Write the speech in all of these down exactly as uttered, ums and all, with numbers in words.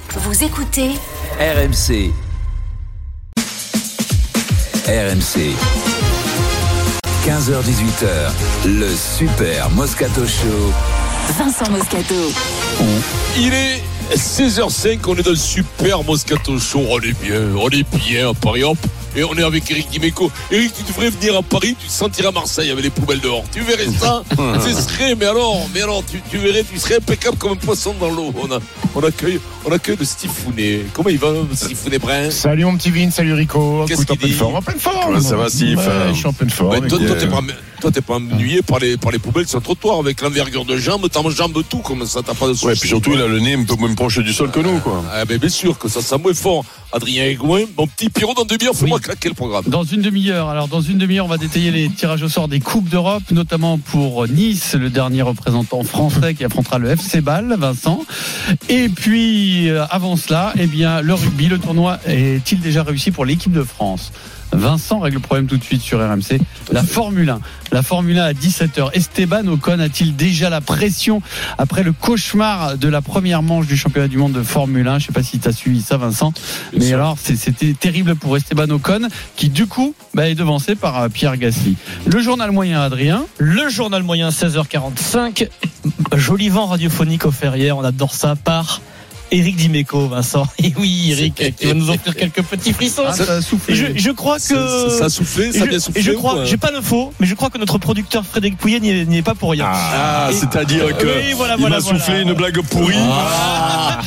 Vous écoutez R M C. R M C. quinze heures dix-huit heures, le Super Moscato Show. Vincent Moscato. Il est seize heures cinq, on est dans le Super Moscato Show. On est bien, on est bien à Paris, hop. Et on est avec Eric Dimeco. Eric, tu devrais venir à Paris, tu te sentirais à Marseille avec les poubelles dehors. Tu verrais ça, ce serait, mais alors, mais alors, tu, tu verrais, tu serais impeccable comme un poisson dans l'eau. On, a, on accueille, on accueille le Steve Founet. Comment il va, Steve Founet Brun? Salut mon petit Vin, salut Rico. Qu'est-ce qu'il en pleine dit? forme, en pleine forme. Ouais, ça va, Steve. Ouais, je suis en pleine forme. Ouais, toi, et toi, puis, t'es euh, pas, toi, t'es pas ennuyé par les, par les poubelles sur le trottoir avec l'envergure de jambes, t'en jambes tout, comme ça, t'as pas de soucis. Ouais, puis surtout, il a le nez un peu moins proche du sol que nous, quoi. Ah, ben, bien sûr que ça sent moins fort. Adrien Aigouin, mon petit Pierrot, dans deux demi-heures, fais-moi Oui. claquer le programme. Dans une demi-heure, alors dans une demi-heure, on va détailler les tirages au sort des Coupes d'Europe, notamment pour Nice, le dernier représentant français qui affrontera le F C Bâle, Vincent. Et puis, euh, avant cela, eh bien, le rugby, le tournoi est-il déjà réussi pour l'équipe de France? Vincent règle le problème tout de suite sur R M C. La Formule un. La Formule un à dix-sept heures. Esteban Ocon a-t-il déjà la pression après le cauchemar de la première manche du championnat du monde de Formule un? Je ne sais pas si tu as suivi ça, Vincent. Bien Mais sûr. alors, c'est, c'était terrible pour Esteban Ocon, qui du coup bah, est devancé par euh, Pierre Gasly. Le journal moyen, Adrien. Le journal moyen, seize heures quarante-cinq. Joli vent radiophonique offert hier, on adore ça, par Eric Dimeco, Vincent. Et oui, Eric, qui va nous offrir quelques petits frissons. Ah, ça a soufflé. Et je, je crois que. Ça, ça a soufflé, ça a et bien je, soufflé. et je ou crois, quoi j'ai pas l'info, mais je crois que notre producteur Frédéric Pouillet n'y est, n'y est pas pour rien. Ah, Et- c'est-à-dire que Oui, voilà, il voilà, m'a voilà. soufflé une blague pourrie. Ah.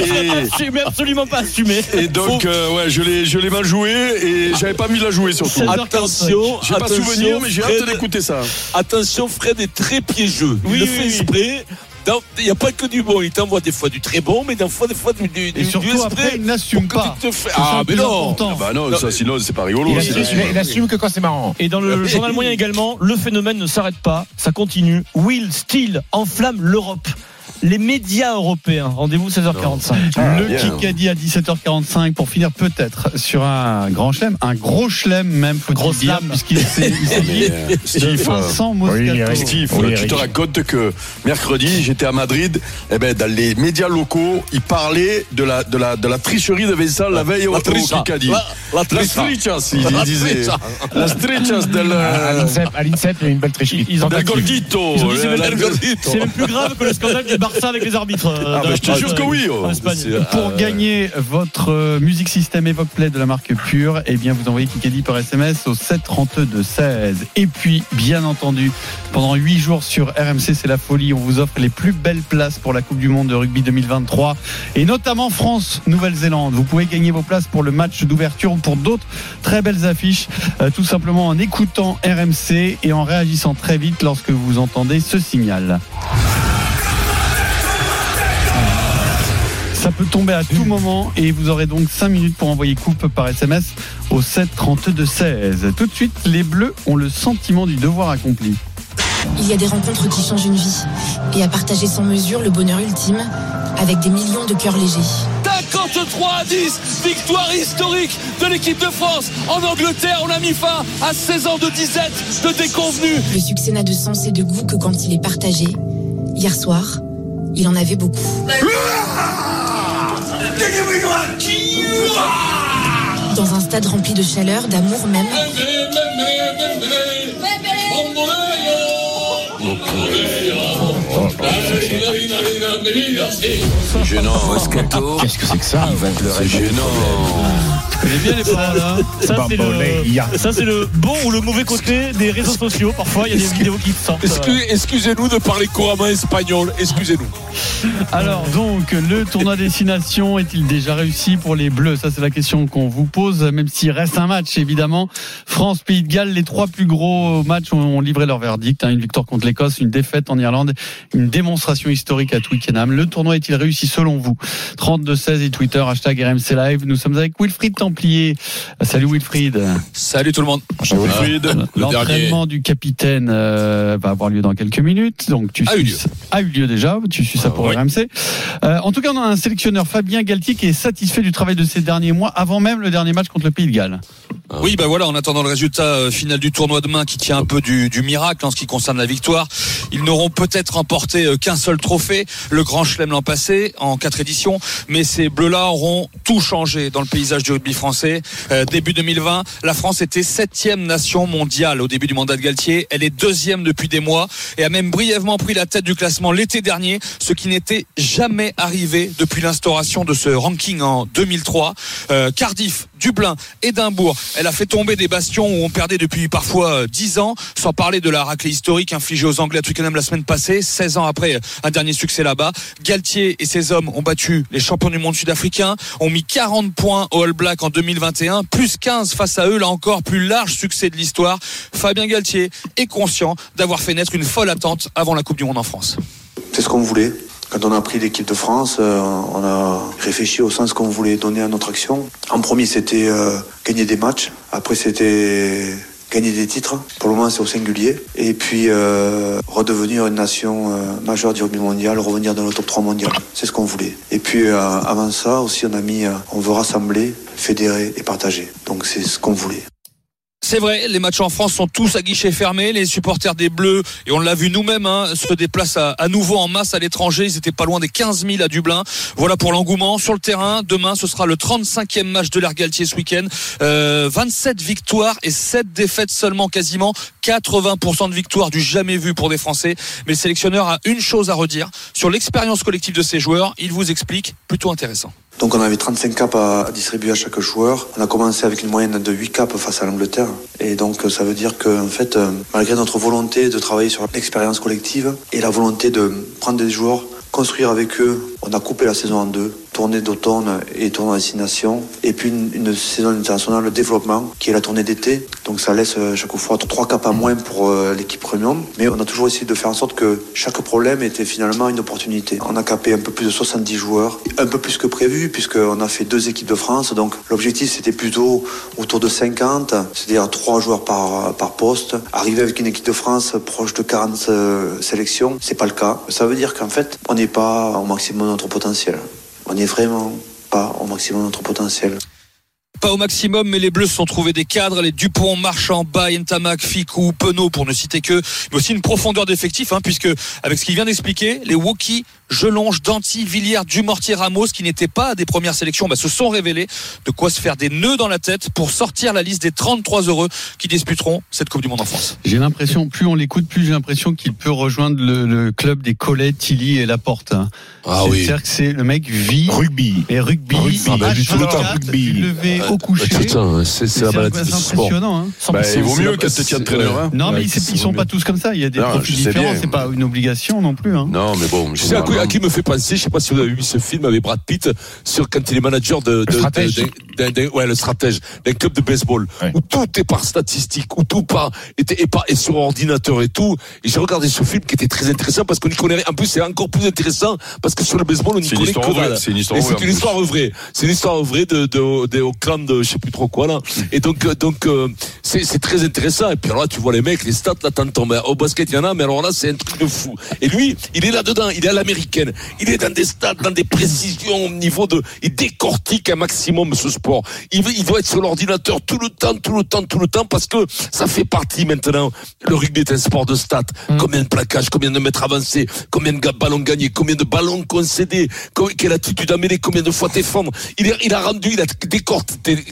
Et, Mais absolument pas assumé. et, et donc, euh, ouais, je l'ai, je l'ai mal joué et j'avais pas mis de la jouer surtout. seize heures Attention, J'ai pas attention, souvenir, mais j'ai hâte Fred, d'écouter ça. attention, Fred est très piégeux. Il Oui, le oui, fait oui. exprès. Dans- Il n'y a pas que du bon. Il t'envoie des fois du très bon, mais des fois, des fois du, du, Et du surtout, du après, esprit il n'assume pour que pas. tu te fais- C'est ça Ah, le mais plus non. important. Ah bah non, ça sinon c'est pas rigolo. il, c'est- assume, il assume que quand c'est marrant. Et dans le journal moyen également, le phénomène ne s'arrête pas, ça continue. Will Steele enflamme l'Europe. Les médias européens, rendez-vous seize heures quarante-cinq. Ah, le bien. Kikadi à dix-sept heures quarante-cinq pour finir peut-être sur un grand chelem, un gros chelem même, faut Gros dire, slam. puisqu'il s'est- il s'agit Mais, euh, de Steve, Vincent Oui, Moscato. Eric. Steve, Oui, tu Eric. te racontes que mercredi, j'étais à Madrid, et ben dans les médias locaux, ils parlaient de la de la de la tricherie de Vincent la veille au, La au tricha. Kikadi. La, la La tricha. strichas, il La disait. tricha. La strichas del À l'INSEP, à l'INSEP, il y a une belle tricherie. Ils ont del Gordito. Ils ont dit, c'est La- même, la- Gordito. c'est même plus grave que le scandale du Barça avec les arbitres. euh, Ah, de- bah, je te jure que oui. oh. en Espagne. C'est- Pour euh, gagner votre euh, Music System Evoque Play de la marque Pure, eh bien vous envoyez Kikadi par S M S au sept trente-deux seize. Et puis, bien entendu, pendant huit jours sur R M C, c'est la folie. On vous offre les plus belles places pour la Coupe du Monde de rugby deux mille vingt-trois et notamment France-Nouvelle-Zélande. Vous pouvez gagner vos places pour le match d'ouverture ou pour d'autres très belles affiches, euh, tout simplement en écoutant R M C et en réagissant très vite lorsque vous entendez ce signal. Ça peut tomber à tout moment et vous aurez donc cinq minutes pour envoyer coupe par S M S au sept trente-deux seize. Tout de suite, les Bleus ont le sentiment du devoir accompli. Il y a des rencontres qui changent une vie et à partager sans mesure le bonheur ultime avec des millions de cœurs légers. cinquante-trois à dix, victoire historique de l'équipe de France en Angleterre. On a mis fin à seize ans de disette, de déconvenue. Le succès n'a de sens et de goût que quand il est partagé. Hier soir, il en avait beaucoup. Dans un stade rempli de chaleur, d'amour même. C'est gênant. Moscato, Qu'est-ce que c'est que ça? il va te le C'est répéter. gênant. Vous connaissez bien les paroles, hein ? Ça, c'est Bamboleia. le, ça, c'est le bon ou le mauvais côté des réseaux sociaux. Parfois, il y a des vidéos qui sortent. Excuse- Excusez-nous de parler couramment espagnol. Excusez-nous. Alors donc, le tournoi destination est-il déjà réussi pour les Bleus ? Ça c'est la question qu'on vous pose, même s'il reste un match évidemment. France-Pays de Galles, les trois plus gros matchs ont livré leur verdict. Hein. Une victoire contre l'Écosse, une défaite en Irlande, une démonstration historique à Twickenham. Le tournoi est-il réussi selon vous ? trente-deux seize et Twitter, hashtag R M C Live. Nous sommes avec Wilfried Templier. Salut Wilfried. Salut tout le monde. Wilfried. L'entraînement du capitaine euh, va avoir lieu dans quelques minutes. Donc tu A eu suis- lieu. a eu lieu déjà. Tu suis ça pour oui. R M C. Euh, en tout cas, on a un sélectionneur, Fabien Galtier, qui est satisfait du travail de ces derniers mois, avant même le dernier match contre le Pays de Galles. Oui, ben voilà, en attendant le résultat euh, final du tournoi demain qui tient un peu du, du miracle en ce qui concerne la victoire, ils n'auront peut-être remporté euh, qu'un seul seul trophée, le Grand Chelem l'an passé, en quatre éditions, mais ces Bleus-là auront tout changé dans le paysage du rugby français. Euh, début deux mille vingt, la France était septième nation mondiale au début du mandat de Galtier. Elle est deuxième depuis des mois et a même brièvement pris la tête du classement l'été dernier, ce qui n'était jamais arrivé depuis l'instauration de ce ranking en deux mille trois. Euh, Cardiff, Dublin, Édimbourg, elle a fait tomber des bastions où on perdait depuis parfois dix ans, sans parler de la raclée historique infligée aux Anglais à Twickenham la semaine passée, seize ans après un dernier succès là-bas. Galtier et ses hommes ont battu les champions du monde sud-africains, ont mis quarante points aux All Blacks en deux mille vingt et un, plus quinze face à eux, là encore, plus large succès de l'histoire. Fabien Galtier est conscient d'avoir fait naître une folle attente avant la Coupe du Monde en France. C'est ce qu'on voulait. Quand on a pris l'équipe de France, euh, on a réfléchi au sens qu'on voulait donner à notre action. En premier, c'était euh, gagner des matchs. Après, c'était gagner des titres. Pour le moment, c'est au singulier. Et puis, euh, redevenir une nation euh, majeure du rugby mondial, revenir dans le top trois mondial. C'est ce qu'on voulait. Et puis, euh, avant ça, aussi, on a mis, euh, on veut rassembler, fédérer et partager. Donc, c'est ce qu'on voulait. C'est vrai, les matchs en France sont tous à guichet fermé. Les supporters des Bleus, et on l'a vu nous-mêmes, hein, se déplacent à, à nouveau en masse à l'étranger. Ils étaient pas loin des quinze mille à Dublin. Voilà pour l'engouement. Sur le terrain, demain, ce sera le trente-cinquième match de l'Air Galtier ce week-end. Euh, vingt-sept victoires et sept défaites seulement, quasiment quatre-vingts pour cent de victoires, du jamais vu pour des Français. Mais le sélectionneur a une chose à redire sur l'expérience collective de ses joueurs. Il vous explique, plutôt intéressant. Donc on avait trente-cinq caps à distribuer à chaque joueur. On a commencé avec une moyenne de huit caps face à l'Angleterre. Et donc ça veut dire que en fait, malgré notre volonté de travailler sur l'expérience collective et la volonté de prendre des joueurs, construire avec eux, on a coupé la saison en deux, tournée d'automne et tournée à destination, et puis une, une saison internationale de développement qui est la tournée d'été. Donc ça laisse chaque fois trois caps à moins pour euh, l'équipe premium. Mais on a toujours essayé de faire en sorte que chaque problème était finalement une opportunité. On a capé un peu plus de soixante-dix joueurs, un peu plus que prévu, puisqu'on a fait deux équipes de France. Donc l'objectif c'était plutôt autour de cinquante, c'est-à-dire trois joueurs par, par poste. Arriver avec une équipe de France proche de quarante euh, sélections, c'est pas le cas. Ça veut dire qu'en fait, on n'est pas au maximum de notre potentiel. On n'est vraiment pas au maximum de notre potentiel. Pas au maximum, mais les Bleus se sont trouvés des cadres, les Dupont, Marchand, Baye, Ntamak, Ficou, Penaud, pour ne citer que, mais aussi une profondeur d'effectif, hein, puisque avec ce qu'il vient d'expliquer, les Woki, Jelonge, Danty, Villiers, Dumortier, Ramos, qui n'étaient pas des premières sélections, bah, se sont révélés. De quoi se faire des nœuds dans la tête pour sortir la liste des trente-trois heureux qui disputeront cette Coupe du Monde en France. J'ai l'impression, plus on l'écoute, plus j'ai l'impression qu'il peut rejoindre le, le club des Collet, Tilly et Laporte. Ah c'est, oui. C'est-à-dire que c'est le mec vit Rugby. et rugby, Rugby. Ah bah, du tout le temps, rugby. du lever au coucher. C'est, ça, c'est, c'est la maladie de c'est ce sport. impressionnant. Hein. Bah, il vaut c'est mieux la- que tu entraîneur. Hein. Non, mais Ouais, ils, c'est ils sont mieux. pas tous comme ça. Il y a des Non, profils je sais différents. bien. C'est pas une obligation non plus. Hein. Non, mais bon. Tu sais à quoi, à qui me fait penser, je sais pas si vous avez vu ce film avec Brad Pitt sur quand il est manager de, de, Le stratège. de- d'un, d'un- ouais, le stratège d'un club de baseball, Ouais. où tout est par statistique, où tout par, est, est, par, est sur ordinateur et tout. Et j'ai regardé ce film qui était très intéressant parce qu'on y connaît rien. En plus, c'est encore plus intéressant parce que sur le baseball, on n'y C'est une connaît histoire que vraie, dalle. c'est une histoire Et vraie, c'est en une plus. histoire vraie. C'est une histoire vraie de, de, de, au clan de je sais plus trop quoi là. Et donc, euh, donc, euh, c'est, c'est très intéressant. Et puis alors là, tu vois les mecs, les stats là, t'entends. Mais au basket, il y en a, mais alors là, c'est un truc de fou. Et lui, il est là-dedans, il est à l'américaine. Il est dans des stats, dans des précisions au niveau de, il décortique un maximum ce sport. Il, veut- il doit être sur l'ordinateur tout le temps, tout le temps, tout le temps, parce que ça fait partie maintenant. Le rugby est un sport de stats. Mm. Combien de plaquages, combien de mètres avancés, combien de ballons gagnés, combien de ballons concédés, co- quelle attitude à mêler, combien de fois défendre. Il, est- il a rendu, il a décortiqué,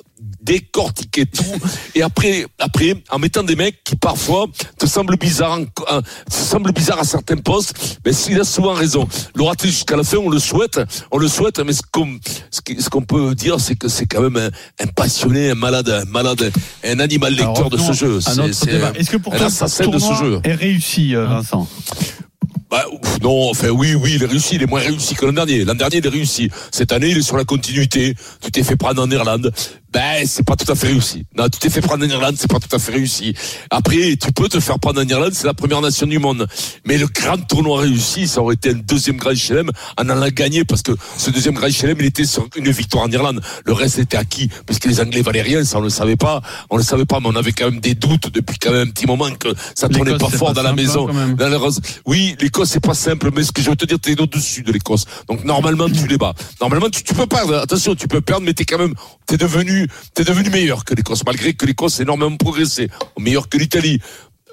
décortiquer tout et après après en mettant des mecs qui parfois te semblent bizarres en, te semblent bizarres à certains postes, mais il a souvent raison. Le rater jusqu'à la fin, on le souhaite on le souhaite, mais ce qu'on, ce qui- ce qu'on peut dire, c'est que c'est quand même un, un passionné, un malade un malade un animal lecteur Alors, de ce revenons jeu. à C'est, notre c'est débat. Est-ce que pour un toi, assassin ce de ce tournoi jeu est réussi, euh, Vincent? Bah, ouf, non, enfin oui, oui, il est réussi, il est moins réussi que l'an dernier. L'an dernier, il est réussi. Cette année, il est sur la continuité. Tu t'es fait prendre en Irlande. Ben, c'est pas tout à fait réussi. Non, tu t'es fait prendre en Irlande, c'est pas tout à fait réussi. Après, tu peux te faire prendre en Irlande, c'est la première nation du monde. Mais le grand tournoi réussi, ça aurait été un deuxième Grand Chelem en allant gagner, parce que ce deuxième Grand Chelem, il était sur une victoire en Irlande. Le reste était acquis, parce que les Anglais valaient rien, ça on le savait pas. On le savait pas, mais on avait quand même des doutes depuis quand même un petit moment que ça tournait L'Écosse, pas c'est fort pas dans la simple, maison. hein, quand même. Dans la- Oui, l'Écosse, c'est pas simple, mais ce que je veux te dire, t'es au-dessus de l'Écosse. Donc, normalement, tu les bats. Normalement, tu, tu peux perdre. Attention, tu peux perdre, mais t'es quand même, t'es devenu, t'es devenu meilleur que l'Écosse, malgré que l'Écosse a énormément progressé. Meilleur que l'Italie.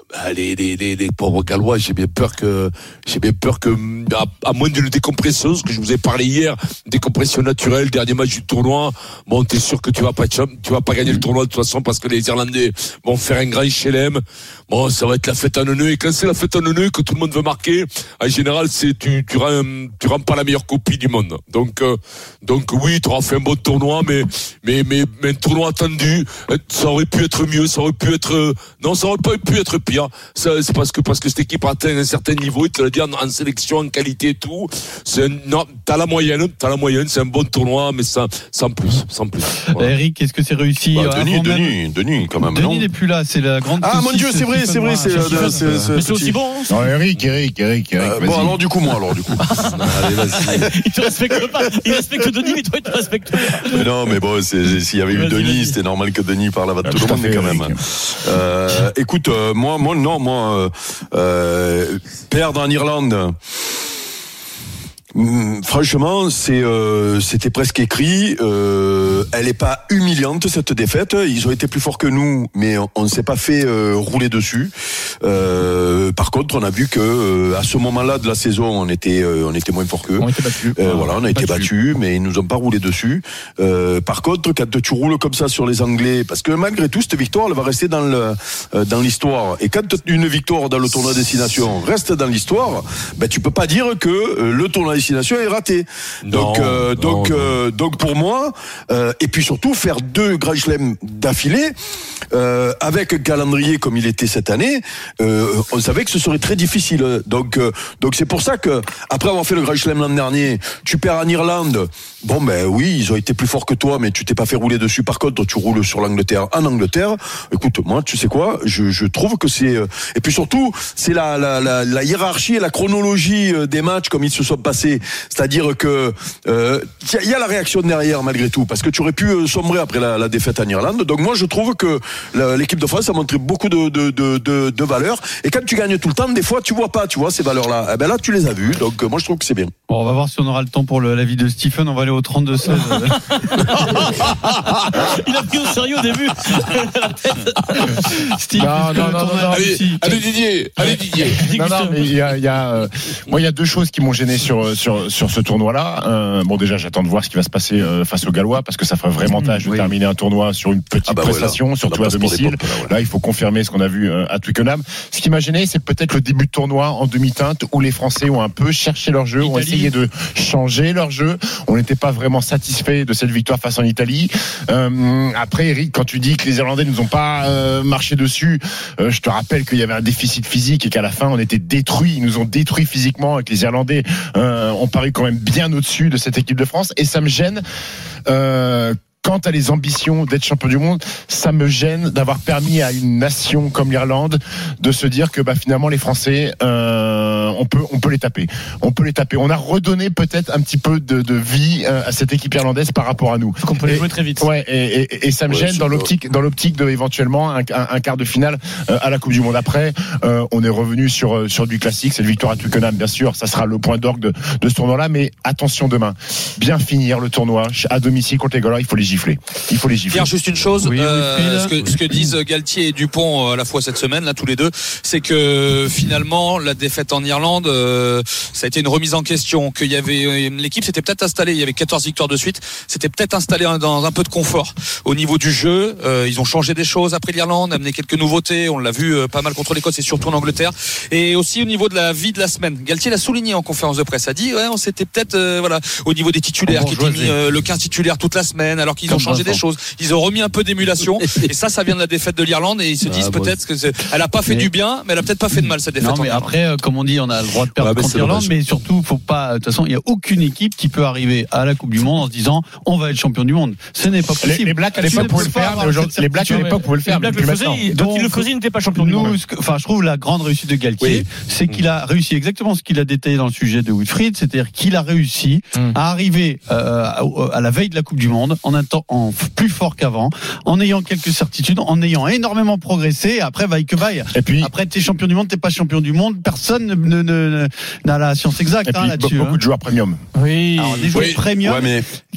bah, les, les, les, les pauvres Gallois, j'ai bien peur que, j'ai bien peur que, à, à moins d'une décompression, ce que je vous ai parlé hier, décompression naturelle, dernier match du tournoi, bon, t'es sûr que tu vas pas, tu vas pas gagner le tournoi de toute façon parce que les Irlandais vont faire un grand chelem. Bon, ça va être la fête en neuneu, et quand c'est la fête en neuneu que tout le monde veut marquer, en général, c'est, tu, tu rends, tu rends pas la meilleure copie du monde. Donc, euh, donc oui, tu auras fait un bon tournoi, mais, mais, mais, mais un tournoi attendu, ça aurait pu être mieux, ça aurait pu être, non, ça aurait pas pu être pire. Ça, c'est parce que, parce que cette équipe a atteint un certain niveau, il te l'a dit en, en sélection, en qualité et tout. C'est un, non, t'as la moyenne, t'as la moyenne, c'est un bon tournoi, mais sans, sans plus, sans plus. Voilà. Eric, est-ce que c'est réussi? Bah, Denis, Denis, Denis, quand même. Denis non n'est plus là, c'est la grande. Ah, mon Dieu, c'est vrai, c'est vrai, c'est, c'est, c'est, c'est, c'est aussi bon. Non, Eric, Eric, Eric, Eric. Euh, bon, alors, du coup, moi, alors, du coup. Allez, vas-y. Il te respecte pas. Il respecte Denis, mais toi, il te respecte pas. Mais non, mais bon, c'est, c'est, s'il y avait eu Vas-y, Denis, vas-y. c'était normal que Denis parle avant Ah, tout le tout à monde, fait, mais quand Eric. même. Euh, écoute, euh, moi, moi, non, moi, euh, euh, perdre en Irlande. Hum, Franchement, c'est euh, c'était presque écrit. Euh, elle est pas humiliante cette défaite. Ils ont été plus forts que nous, mais on, on s'est pas fait euh, rouler dessus. Euh, par contre, on a vu que euh, à ce moment-là de la saison, on était euh, on était moins forts qu'eux. On était battus. Euh, voilà, on a été battus, mais ils nous ont pas roulé dessus. Euh, par contre, quand tu roules comme ça sur les Anglais, parce que malgré tout, cette victoire, elle va rester dans le euh, dans l'histoire. Et quand une victoire dans le tournoi destination reste dans l'histoire, ben tu peux pas dire que euh, le tournoi destination est raté. Donc, Non, euh, non, donc, non. euh, donc pour moi, euh, et puis surtout faire deux grands chelems d'affilée euh, avec un calendrier comme il était cette année, euh, on savait que ce serait très difficile. Donc, euh, donc c'est pour ça que après avoir fait le grand chelem l'an dernier, tu perds en Irlande. Bon ben oui, ils ont été plus forts que toi, mais tu t'es pas fait rouler dessus. Par contre, tu roules sur l'Angleterre en Angleterre. Écoute, moi, tu sais quoi, je, je trouve que c'est euh, et puis surtout, c'est la, la, la, la hiérarchie et la chronologie des matchs comme ils se sont passés. C'est-à-dire que il euh, y, y a la réaction derrière malgré tout, parce que tu aurais pu euh, sombrer après la, la défaite en Irlande. Donc moi, je trouve que la, l'équipe de France a montré beaucoup de, de, de, de, de valeurs. Et quand tu gagnes tout le temps, des fois, tu vois pas, tu vois ces valeurs-là. Eh ben là, tu les as vues. Donc euh, moi, je trouve que c'est bien. Bon, on va voir si on aura le temps pour le, l'avis de Stephen. On va aller au trente-deux seize. Il a pris au sérieux au début. Steve, Non, non, non, non, non. Allez, allez, Didier, allez, Didier. Non, non, mais il y a, il y a euh, moi, il y a deux choses qui m'ont gêné sur sur sur ce tournoi-là. Euh, bon, déjà, j'attends de voir ce qui va se passer euh, face aux Gallois, parce que ça ferait vraiment tâche de oui. terminer un tournoi sur une petite Ah bah prestation, voilà. surtout La à place pour les domicile. peuples, là, ouais. Là, il faut confirmer ce qu'on a vu euh, à Twickenham. Ce qui m'a gêné, c'est peut-être le début de tournoi en demi-teinte où les Français ont un peu cherché leur jeu, ont Italie. essayé de changer leur jeu. On n'était pas vraiment satisfait de cette victoire face en Italie. Euh, après, Eric, quand tu dis que les Irlandais nous ont pas euh, marché dessus, euh, je te rappelle qu'il y avait un déficit physique et qu'à la fin, on était détruits. Ils nous ont détruits physiquement et que les Irlandais euh, ont paru quand même bien au-dessus de cette équipe de France. Et ça me gêne. Euh, Quant à les ambitions d'être champion du monde, ça me gêne d'avoir permis à une nation comme l'Irlande de se dire que bah, finalement les Français, euh, on peut, on peut les taper. On peut les taper. On a redonné peut-être un petit peu de, de vie euh, à cette équipe irlandaise par rapport à nous. Qu'on peut les Et- jouer très vite. Ouais, et, et, et ça me Ouais, gêne c'est dans pas- l'optique, dans l'optique de éventuellement un, un, un quart de finale euh, à la Coupe du Monde. Après, euh, on est revenu sur euh, sur du classique. C'est une victoire à Twickenham, bien sûr. Ça sera le point d'orgue de, de ce tournoi-là. Mais attention demain, bien finir le tournoi à domicile contre les Gallois. Il faut les gifler. Il faut les gifler. Pierre, juste une chose, Oui, euh, Wilfried. ce, que, ce que disent Galtier et Dupont euh, à la fois cette semaine, là tous les deux, c'est que finalement la défaite en Irlande, euh, ça a été une remise en question, qu'il y avait l'équipe s'était peut-être installée, il y avait quatorze victoires de suite, c'était peut-être installé dans un peu de confort au niveau du jeu. Euh, ils ont changé des choses après l'Irlande, amené quelques nouveautés, on l'a vu euh, pas mal contre l'Écosse et surtout en Angleterre, et aussi au niveau de la vie de la semaine. Galtier l'a souligné en conférence de presse, a dit ouais, on s'était peut-être euh, voilà au niveau des titulaires qui étaient mis euh, le quinze titulaire toute la semaine, alors qu'ils ont Comme changé Vincent. des choses. Ils ont remis un peu d'émulation et ça, ça vient de la défaite de l'Irlande et ils se disent Ah, bon. peut-être que c'est, elle a pas fait Mais- du bien, mais elle a peut-être pas fait de mal cette défaite. Non, en mais Irlande. après, euh, comme on dit, on a le droit de perdre Ouais, mais contre c'est l'Irlande, dommage. mais surtout, faut pas. De toute façon, il y a aucune équipe qui peut arriver à la Coupe du Monde en se disant, on va être champion du monde. Ce n'est pas Les, possible. les Blacks à Tu l'époque ne pouvaient peux le pas faire, avoir mais aujourd'hui, cette les Blacks à certitude. l'époque pouvaient le faire. Les Blacks mais le plus faisaient, maintenant. il- donc Donc, il le faisait, il n'était pas champion du monde. Nous, ce que- enfin, je trouve la grande réussite de Galtier, Oui. c'est qu'il a réussi exactement ce qu'il a détaillé dans le sujet de Wilfried, c'est-à-dire qu'il a réussi Mm. à arriver euh, à, à la veille de la Coupe du Monde en un temps en plus fort qu'avant, en ayant quelques certitudes, en ayant énormément progressé. Et après, vaille que vaille. Et puis, Après, t'es champion du monde, t'es pas champion du monde. Personne ne, ne, ne- n'a la science exacte et hein, puis là-dessus. beaucoup hein. de joueurs premium. Oui. Alors, des joueurs Oui. premium Ouais, mais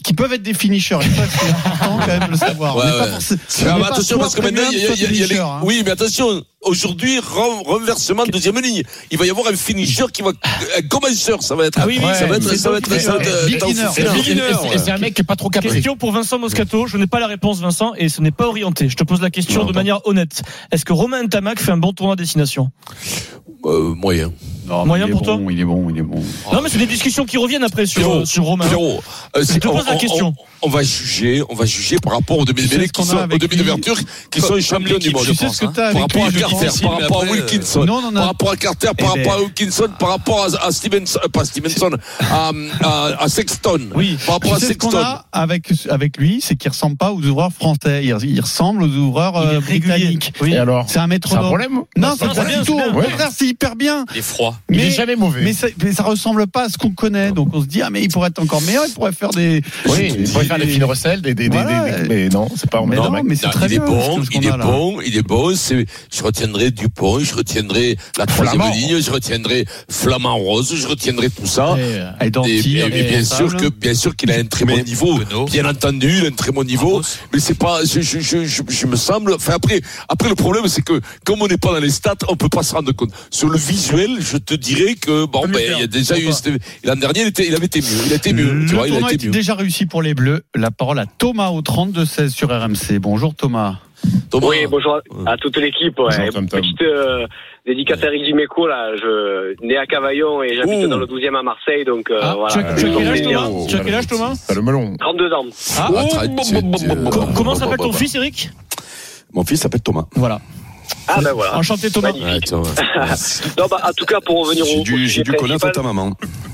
qui peuvent être des finishers. Et ça, c'est important quand même de le savoir. Ouais, On n'est ouais. pas forcément- Ah, on n'est mais pas attention, soit parce que maintenant, premium, il y a, soit il y a- il y a les- finisher, hein. oui, mais attention, aujourd'hui, ren- renversement de deuxième ligne. Il va y avoir un finisher qui va, un commenceur, ça va être, Ah oui, oui, ça va être, c'est ça va être, donc, ça va être, euh, euh, beginner. Taoufik. C'est Et c'est- et c'est un mec qui est pas trop capé. Question pour Vincent Moscato. Je n'ai pas la réponse, Vincent, et ce n'est pas orienté. Je te pose la question Non, de non. manière honnête. Est-ce que Romain Ntamak fait un bon tournoi à destination? Euh, moyen. Non, Moyen il est pour toi bon, Il est bon, il est bon. Non, mais c'est des discussions qui reviennent après sur, Pierrot, sur Romain. Pierrot, euh, c'est- te pose on- la question. On, on va juger, on va juger par rapport aux demi Tu sais mêlés ce qui qu'on a sont, aux avec demi lui d'ouverture qui sont les champions du monde. Tu sais ce que t'as Par avec rapport à lui, je Carter, pense. par rapport à mais après, Wilkinson, non, non, non. par rapport à Carter, par Eh rapport ben. à Wilkinson, par rapport à, à Stevenson, euh, pas Stevenson, à, à, à Sexton. Oui. Par rapport à Tu sais ce qu'on Sexton. a avec, avec lui, c'est qu'il ressemble pas aux ouvreurs français. Il, il ressemble aux ouvreurs Il est euh, régulier. britanniques. Oui. Et alors C'est un C'est un métronome. problème Non, Non, c'est c'est pas bien, du tout. c'est bien. Au contraire, c'est hyper bien. Il est froid. Il est Mais- jamais mauvais. Mais ça, mais ça ressemble pas à ce qu'on connaît. Donc on se dit, ah, mais il pourrait être encore meilleur, il pourrait faire des. Oui, il pourrait faire des fines recelles, des, des, des- Voilà. des- mais non, c'est pas Mais non, non, mec. mais c'est Non, très il est bien. bon, ce qu'on il est a là. bon, il est bon. C'est, je retiendrai Dupont, je retiendrai la troisième Flamand. ligne, je retiendrai Flamand Rose, je retiendrai tout ça. Et, et Danty, Et, et- et bien responsable. sûr que bien sûr qu'il a un très bon Mais- niveau, Benoît. bien entendu, il a un très bon niveau. Mais c'est pas, je, je, je, je, je me semble. Enfin après, après le problème c'est que comme on n'est pas dans les stats, on peut pas se rendre compte. Sur le visuel, je te dirais que bon, ben il y a déjà eu. L'an dernier, il était, il avait été mieux. Il a été mieux. Le Tu vois, il a tournoi été est mieux. déjà réussi pour les Bleus. La parole à Thomas au trente-deux seize sur R M C. Bonjour Thomas. Thomas, Oui, bonjour à, à toute l'équipe. Ouais. Bonjour, Tom Tom. Petite euh, dédicace à Eric Dimeco, là. Je né à Cavaillon et j'habite Oh. dans le douzième à Marseille, donc euh, Ah, voilà. tu as, tu as quel âge, Thomas Oh, Tu as quel âge, Thomas T'as le melon. trente-deux ans. Ah, Ah, très- Co- euh, Comment s'appelle ton fils, Eric? Mon fils s'appelle Thomas. Voilà. Ah ben voilà. Enchanté, Thomas. Magnifique. Ouais, Thomas. Non, bah, en tout cas, pour revenir J'ai au, au dû, sujet j'ai dû connaître principal, ta maman.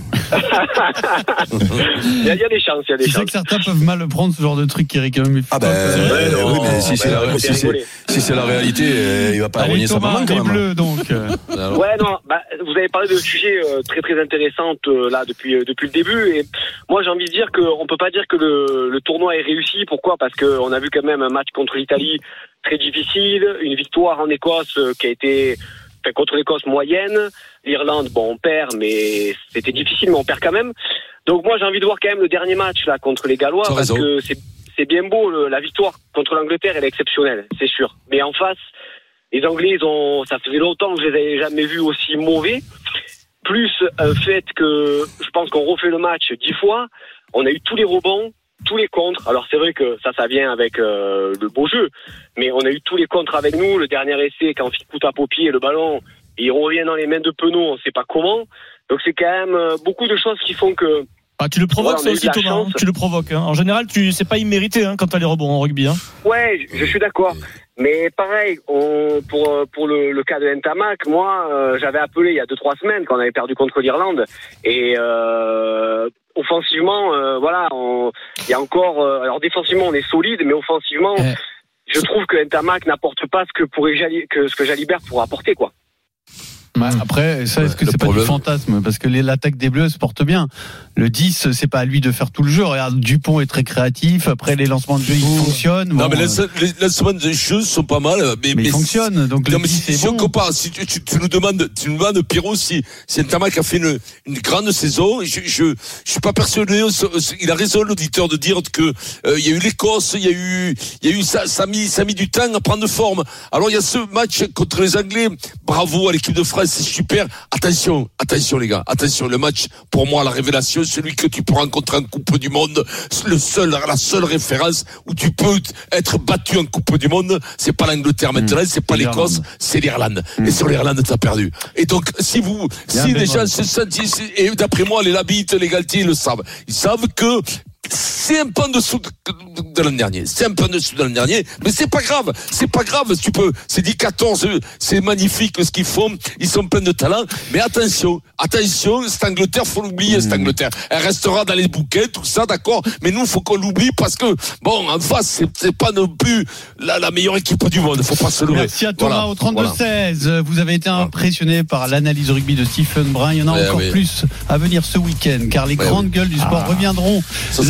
il y, a, il y a des chances, il y a des Tu sais chances. que certains peuvent mal prendre ce genre de truc, Eric. Mais Ah ben, Ouais, non, oui, mais si ben, c'est la, faut si bien c'est, rigoler. si c'est la réalité, euh, il va pas Allez, renier sa Thomas, maman quand les même. Bleus, donc. euh, Ouais, non, bah, vous avez parlé de sujets euh, très très intéressants euh, là depuis euh, depuis le début, et moi j'ai envie de dire qu'on peut pas dire que le, le tournoi est réussi. Pourquoi ? Parce que on a vu quand même un match contre l'Italie très difficile, une victoire en Écosse euh, qui a été enfin, contre l'Écosse moyenne, l'Irlande bon on perd mais c'était difficile mais on perd quand même. Donc moi j'ai envie de voir quand même le dernier match là contre les Gallois Tu as parce raison. que c'est c'est bien beau le, la victoire contre l'Angleterre, elle est exceptionnelle, c'est sûr. Mais en face les Anglais, ils ont, ça faisait longtemps que je les avais jamais vus aussi mauvais. Plus un fait que je pense qu'on refait le match dix fois. On a eu tous les rebonds, tous les contres. Alors c'est vrai que ça, ça vient avec euh, le beau jeu, mais on a eu tous les contres avec nous. Le dernier essai, quand Ficou tape au pied le ballon, il revient dans les mains de Penaud, on ne sait pas comment. Donc c'est quand même euh, beaucoup de choses qui font que. Ah, tu le provoques, Ouais, on ça a eu aussi, de la Thomas. hein. chance. Tu le provoques. hein. En général, tu, c'est pas immérité hein, quand t'as les rebonds en rugby. Hein. Ouais, je, je suis d'accord. Mais pareil, on, pour pour le, le cas de Ntamak, moi, euh, j'avais appelé il y a deux trois semaines quand on avait perdu contre l'Irlande et euh, offensivement, euh, voilà, on- il y a encore. Euh, alors défensivement, on est solide, mais offensivement, Eh. je trouve que Ntamak n'apporte pas ce que pourrait Jali- que ce que Jalibert pourrait apporter, quoi. bah, après, ça, est-ce que Le c'est pas problème- du fantasme? Parce que les- l'attaque des Bleus se porte bien. Le dix, c'est pas à lui de faire tout le jeu. Regarde, Dupont est très créatif. Après, les lancements de jeu, ils fonctionnent. Non, Bon, mais les, euh, les lancements de jeux sont pas mal. Mais, mais ils fonctionnent. Donc, Non, le mais dix, si, c'est si on bon. compare, si tu, tu, tu nous demandes, tu nous demandes, Pierrot, si, si Ntamak a fait une, une grande saison, je, je, je suis pas persuadé, il a raison, l'auditeur, de dire que, euh, il y a eu l'Écosse, il y a eu, il y a eu, ça, ça a mis, ça a mis du temps à prendre forme. Alors, il y a ce match contre les Anglais. Bravo à l'équipe de France, c'est super. Attention, attention, les gars, attention, le match, pour moi, la révélation, celui que tu peux rencontrer en Coupe du Monde, le seul, la seule référence où tu peux être battu en Coupe du Monde, c'est pas l'Angleterre maintenant, Mmh. c'est pas C'est l'Écosse, l'Irlande. c'est l'Irlande. Mmh. Et sur l'Irlande, t'as perdu. Et donc, si vous, Il y a un si les bémol. gens se sentent, et d'après moi, les Labites, les Galtier, ils le savent. Ils savent que c'est un peu en dessous de, de l'an dernier. C'est un peu en dessous de l'an dernier. Mais c'est pas grave. C'est pas grave. Tu peux, c'est dit quatorze, c'est magnifique ce qu'ils font. Ils sont pleins de talent. Mais attention, attention, cette Angleterre, faut l'oublier, cette Angleterre. Elle restera dans les bouquets, tout ça, d'accord. Mais nous, faut qu'on l'oublie parce que, bon, en face, c'est, c'est pas non plus la, la meilleure équipe du monde. Faut pas se leurrer. Merci à Thomas Voilà. au trente-deux seize. Voilà. Vous avez été impressionné par l'analyse rugby de Stephen Brun. Il y en a Ouais, encore oui. plus à venir ce week-end, car les Ouais, grandes oui. gueules du sport Ah. reviendront Ça sera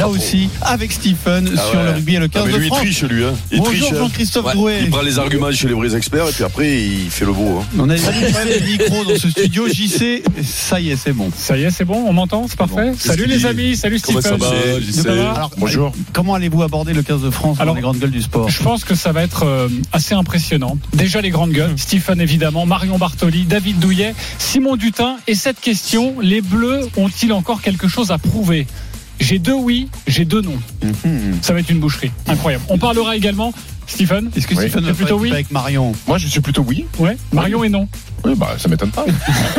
là aussi avec Stephen Ah sur ouais. le rugby et le quinze Ah, mais de lui, France. il triche, lui. Hein. Il Bonjour triche, hein. Jean-Christophe Ouais. Drouet. Il prend les arguments chez les vrais experts et puis après, il fait le beau. Hein. On a des micros dans ce studio. J C, ça y est, c'est bon. Ça y est, c'est bon, on m'entend, c'est parfait. Bon. Salut les amis, salut Comment Stephen. ça va, J C? Ça va Alors, Bonjour. comment allez-vous aborder le quinze de France Alors, dans les grandes gueules du sport? Je pense que ça va être euh, assez impressionnant. Déjà les grandes gueules, Stephen évidemment, Marion Bartoli, David Douillet, Simon Dutin. Et cette question, les Bleus ont-ils encore quelque chose à prouver? J'ai deux oui, j'ai deux non. Mhm. Ça va être une boucherie, incroyable. On parlera également, Stephen. Est-ce que Oui. Stephen C'est va plutôt plutôt oui avec Marion? Moi, je suis plutôt oui. Ouais, Marion et non. Oui, bah, ça m'étonne pas.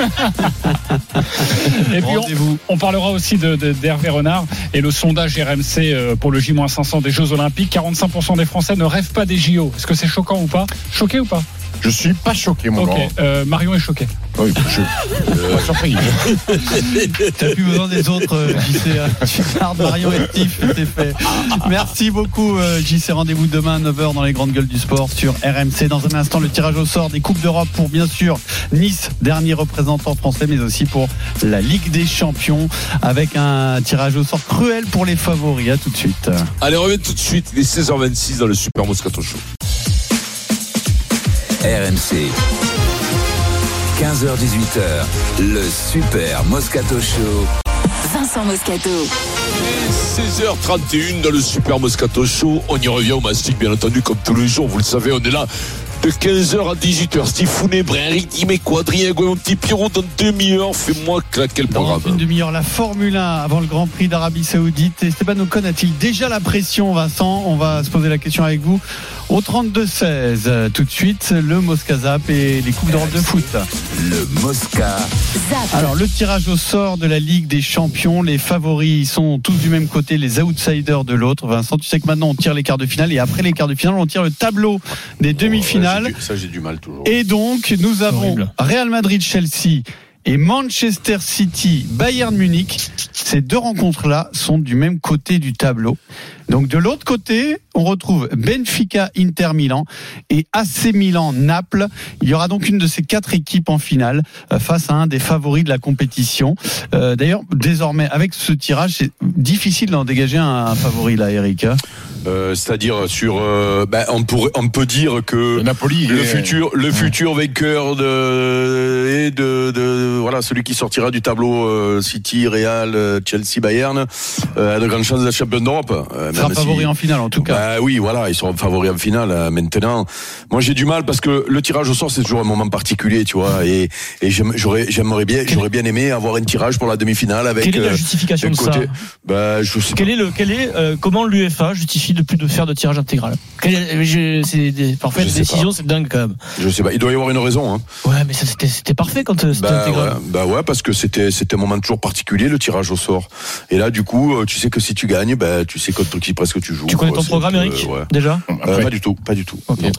Et puis Rendez-vous. on, on parlera aussi de, de, d'Hervé Renard et le sondage R M C euh, pour le J cinq cents des Jeux Olympiques. quarante-cinq pour cent des Français ne rêvent pas des J O. Est-ce que c'est choquant ou pas? Choqué ou pas? Je suis pas choqué, mon Ok, grand. euh, Marion est choqué. Oui, je euh, surpris. T'as plus besoin des autres, euh, J C. hein. Tu gardes Marion et Steve, c'est fait. Merci beaucoup, euh, J C. Rendez-vous demain à neuf heures dans les grandes gueules du sport sur R M C. Dans un instant, le tirage au sort des Coupes d'Europe pour, bien sûr, Nice, dernier représentant français, mais aussi pour la Ligue des Champions, avec un tirage au sort cruel pour les favoris. À tout de suite. Allez, on revient tout de suite. Il est seize heures vingt-six dans le Super Moscato Show. R M C. quinze heures dix-huit heures, le Super Moscato Show. Vincent Moscato. seize heures trente et un dans le Super Moscato Show. On y revient au mastic, bien entendu, comme tous les jours. Vous le savez, on est là de quinze heures à dix-huit heures. Steve Founet, Brian Dimeco, Adrien Gouet, mon petit Pierrot, dans demi-heure. Fais-moi claquer le Dans programme. une demi-heure, la Formule un avant le Grand Prix d'Arabie Saoudite. Esteban Ocon a-t-il déjà la pression, Vincent? On va se poser la question avec vous au trente-deux seize. Tout de suite, le Mosca Zap et les Coupes d'Europe de foot. Le Mosca. Zap. Alors, le tirage au sort de la Ligue des Champions. Les favoris sont tous du même côté, les outsiders de l'autre. Vincent, tu sais que maintenant on tire les quarts de finale et après les quarts de finale, on tire le tableau des demi-finales. Ouais, j'ai du- ça, j'ai du mal toujours. Et donc, nous avons Horrible. Real Madrid-Chelsea et Manchester City-Bayern Munich. Ces deux rencontres-là sont du même côté du tableau. Donc, de l'autre côté, on retrouve Benfica-Inter Milan et A C Milan-Naples. Il y aura donc une de ces quatre équipes en finale euh, face à un des favoris de la compétition. Euh, D'ailleurs, désormais, avec ce tirage, c'est difficile d'en dégager un, un favori, là, Eric. hein. Euh, C'est-à-dire sur, euh, ben, on pourrait, on peut dire que Le Napoli. le est- futur, le futur vainqueur de et de, de voilà celui qui sortira du tableau euh, City, Real, euh, Chelsea, Bayern euh, a de grandes chances d'être champion d'Europe. Euh, Sera même favori si- en finale, en tout cas. Bah oui, voilà, ils sont favoris en finale euh, maintenant. Moi, j'ai du mal parce que le tirage au sort, c'est toujours un moment particulier, tu vois, et, et j'aime- j'aurais, j'aimerais bien, j'aurais bien aimé avoir un tirage pour la demi-finale avec. Quelle est la euh, justification un de ça? côté- Bah, je sais Quel est le, quel est, euh, comment l'UEFA justifie de plus de faire de tirage intégral? Quel est- je- c'est des, parfois Je les sais décisions, pas. c'est dingue quand même. Je sais pas, il doit y avoir une raison. Hein. Ouais, mais ça, c'était, c'était parfait quand euh, c'était Bah intégral. ouais, bah ouais, parce que c'était c'était un moment toujours particulier le tirage au sort. Et là, du coup, euh, tu sais que si tu gagnes, bah tu sais contre qui presque tu joues. Tu connais quoi. ton C'est programme, un peu, Eric, ouais. déjà? Euh, Après- Pas du tout, pas du tout. Ok. Non. Et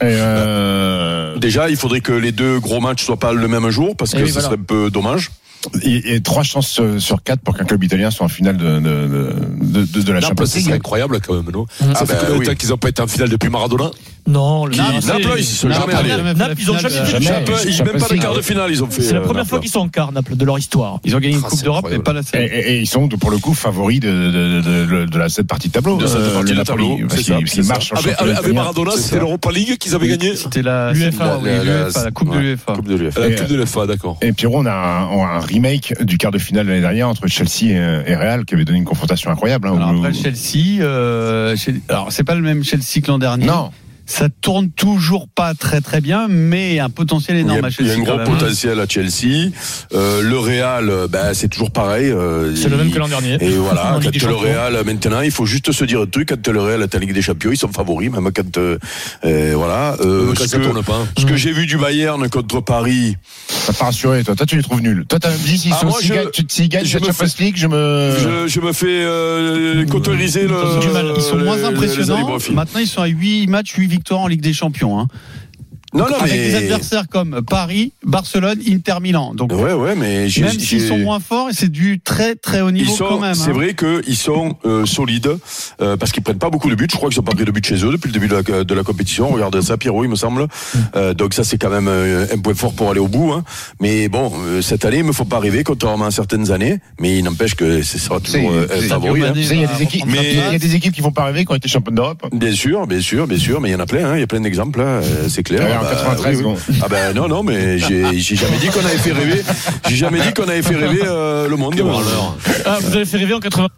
euh, Déjà, il faudrait que les deux gros matchs soient pas le même jour parce que Eh oui, ça voilà. serait un peu dommage. et, et trois chances sur- sur quatre pour qu'un club italien soit en finale de, de, de, de, de la Naples, Champions c'est League. incroyable quand même, non? Ah, Ça fait bah combien de oui. temps qu'ils n'ont pas été en finale depuis Maradona? Non, le Naples, c'est- Naples, ils se sont Naples, jamais allés. jamais fait Naples, la ils ont finale, jamais euh, fait de jamais. Naples, ils- Champions même pas de League. quart de finale, ils ont fait. C'est la euh, première Naples. fois qu'ils sont en quart, Naples, de leur histoire. Ils ont gagné une Ah, Coupe c'est d'Europe, mais incroyable. pas la Et, seule. et- et ils sont pour le coup favoris de, de, de, de, de la cette partie de tableau. De cette euh, partie le de Napoli, tableau, parce c'est qu'ils- ça, qu'ils c'est ça. marchent en Avec, championnat avec, avec italien. Maradona, c'est c'était ça. l'Europa League qu'ils avaient gagné? C'était la, L'UEFA, oui, La- la- l'UEFA, la Coupe de ouais, l'UEFA. Coupe de l'UEFA. La Et, Coupe de l'U E F A, d'accord. Et Pierrot, on a un, on a un remake du quart de finale de l'année dernière entre Chelsea et, et Real qui avait donné une confrontation incroyable. hein, Alors où- après Chelsea, euh, Chel- alors c'est pas le même Chelsea que l'an dernier. Non. Ça tourne toujours pas très très bien, mais un potentiel Il y, énorme a, à il Chelsea. y a un quand gros même, hein. potentiel à Chelsea. Euh, le Real, euh, bah, c'est toujours pareil. euh, C'est le même il- que l'an dernier. Et voilà, En Ligue quand des le Champions. Real, maintenant, il faut juste se dire un truc. Quand le Real est en Ligue des Champions, ils sont favoris, même quand. Euh, euh, voilà. Euh, Même quand ce ça que, tourne pas. ce que j'ai vu du Bayern contre Paris. T'as pas rassuré, toi. Toi, tu les trouves nuls. Toi, t'as dit s'ils Ah, sont moi, s'ils je- gagnent, tu- s'ils gagnent je la me Champions fais- League, je me. Je, je me fais euh, cauteriser le. Ils ont du mal. Ils sont moins les- les impressionnants. alibofils. Maintenant, ils sont à huit matchs, huit victoires en Ligue des Champions. Hein. Non, non, avec mais... des adversaires comme Paris, Barcelone, Inter Milan. Donc, ouais, ouais, mais j'ai, même j'ai... s'ils sont moins forts, et c'est du très très haut niveau ils sont, quand même. C'est hein. vrai qu'ils sont euh, solides euh, parce qu'ils prennent pas beaucoup de buts. Je crois qu'ils n'ont pas pris de buts chez eux depuis le début de la, de la compétition. Regardez ça, Pierrot, il me semble. Euh, donc ça, c'est quand même euh, un point fort pour aller au bout. Hein. Mais bon, euh, cette année, il me faut pas rêver, contrairement à certaines années. Mais il n'empêche que ce sera toujours euh, favori. Hein. Il y a des équipes, mais il y a des équipes qui vont pas rêver, qui ont été championnes d'Europe. Bien sûr, bien sûr, bien sûr. Mais il y en a plein. Hein. Il y a plein d'exemples. Hein. C'est clair. Ouais, ah en bah, quatre-vingt-treize, oui, oui. bon. Ah ben non, non, mais j'ai, j'ai jamais dit qu'on avait fait rêver. J'ai jamais dit qu'on avait fait rêver euh, le monde. Ah, vous avez fait rêver en quatre-vingts.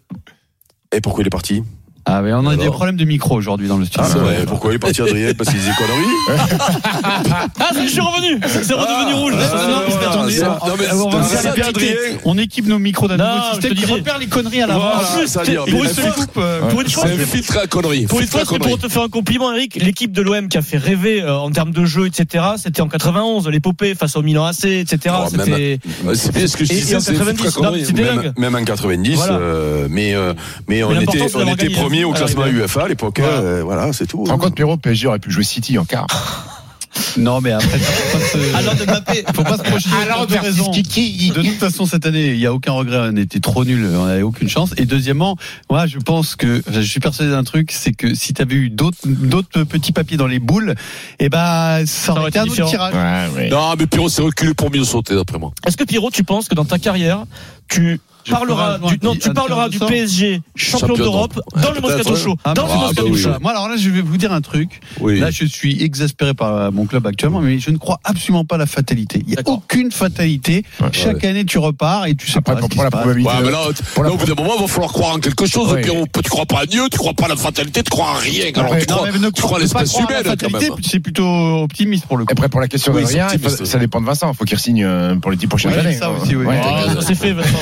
Et pourquoi il est parti? Ah, mais on a Alors. des problèmes de micro aujourd'hui dans le studio. Ah, ouais, pourquoi il est parti, Adrien? Parce qu'il disait conneries? Ah, je suis revenu. C'est redevenu rouge. Ah, Ah, non, non, mais attendez, ça- on- non, mais on va c'est- faire c'est la Adrien. qualité. On équipe nos micros d'un Non, nouveau je système te qui disais. repère les conneries à l'avance. Voilà, En plus, ça c'est- dire, pour mais une c'est fois- coupe, euh, pour une fois, C'est un filtre à conneries. Pour une Filtre à fois, c'est conneries. pour te faire un compliment, Eric. L'équipe de l'O M qui a fait rêver euh, en termes de jeu, et cetera. C'était en quatre-vingt-onze, l'épopée face au Milan A C, et cetera. Oh, C'était. même- Ouais, C'est bien ce que je Et- et disais, en c'est un filtre à quatre-vingt-dix, conneries. non, c'était Même, dingue. même en quatre-vingt-dix, Voilà. euh, mais euh, mais on Mais était l'importance on d'avoir était gagné, premier au à classement l'arrivée. UEFA à l'époque. Voilà. euh, Voilà, c'est tout. Tu te rends compte, Pierrot, P S G aurait pu jouer City en quart. Non, mais après, faut pas se, Alors de Mbappé. faut pas se projeter. Alors, de raison. Kiki. De toute façon, cette année, il n'y a aucun regret. On était trop nuls. On n'avait aucune chance. Et deuxièmement, moi, je pense que, je suis persuadé d'un truc, c'est que si tu avais eu d'autres, d'autres petits papiers dans les boules, eh ben, ça aurait été un autre différent. tirage. Ouais, ouais. Non, mais Pierrot s'est reculé pour mieux sauter, d'après moi. Est-ce que Pierrot, tu penses que dans ta carrière, tu Je parleras ferai un- du, non, un- tu un parleras tirage du au sort. P S G champion Champion d'Europe d'Europe. dans Ouais, le peut-être, Moscato ouais. Show. Ah, Dans bah, le ah, Moscato bah oui. Show. Moi, alors là, je vais vous dire un truc. Oui. Là, je suis exaspéré par mon club actuellement, mais je ne crois absolument pas à la fatalité. Il n'y a D'accord. aucune fatalité. Ouais, Chaque année, tu repars et tu sais Après, pas ce pour qui pour se la passe. probabilité. Ouais, mais là, Pour la là, au bout d'un moment, il va falloir croire en quelque chose, Ouais. Pierrot. Tu crois pas à Dieu, tu crois pas à la fatalité, tu crois à rien. Alors, Après, tu Non, crois, mais ne tu crois à ne pas l'espèce croire à la humaine, quand fatalité, même. c'est plutôt optimiste pour le coup. Après, pour la question Oui, d'Adrien, c'est il faut- optimiste. ça dépend de Vincent. Il faut qu'il re-signe euh, pour les dix prochaines Ouais, années. ça aussi, oui. Ouais. Ah, ça c'est fait, Vincent.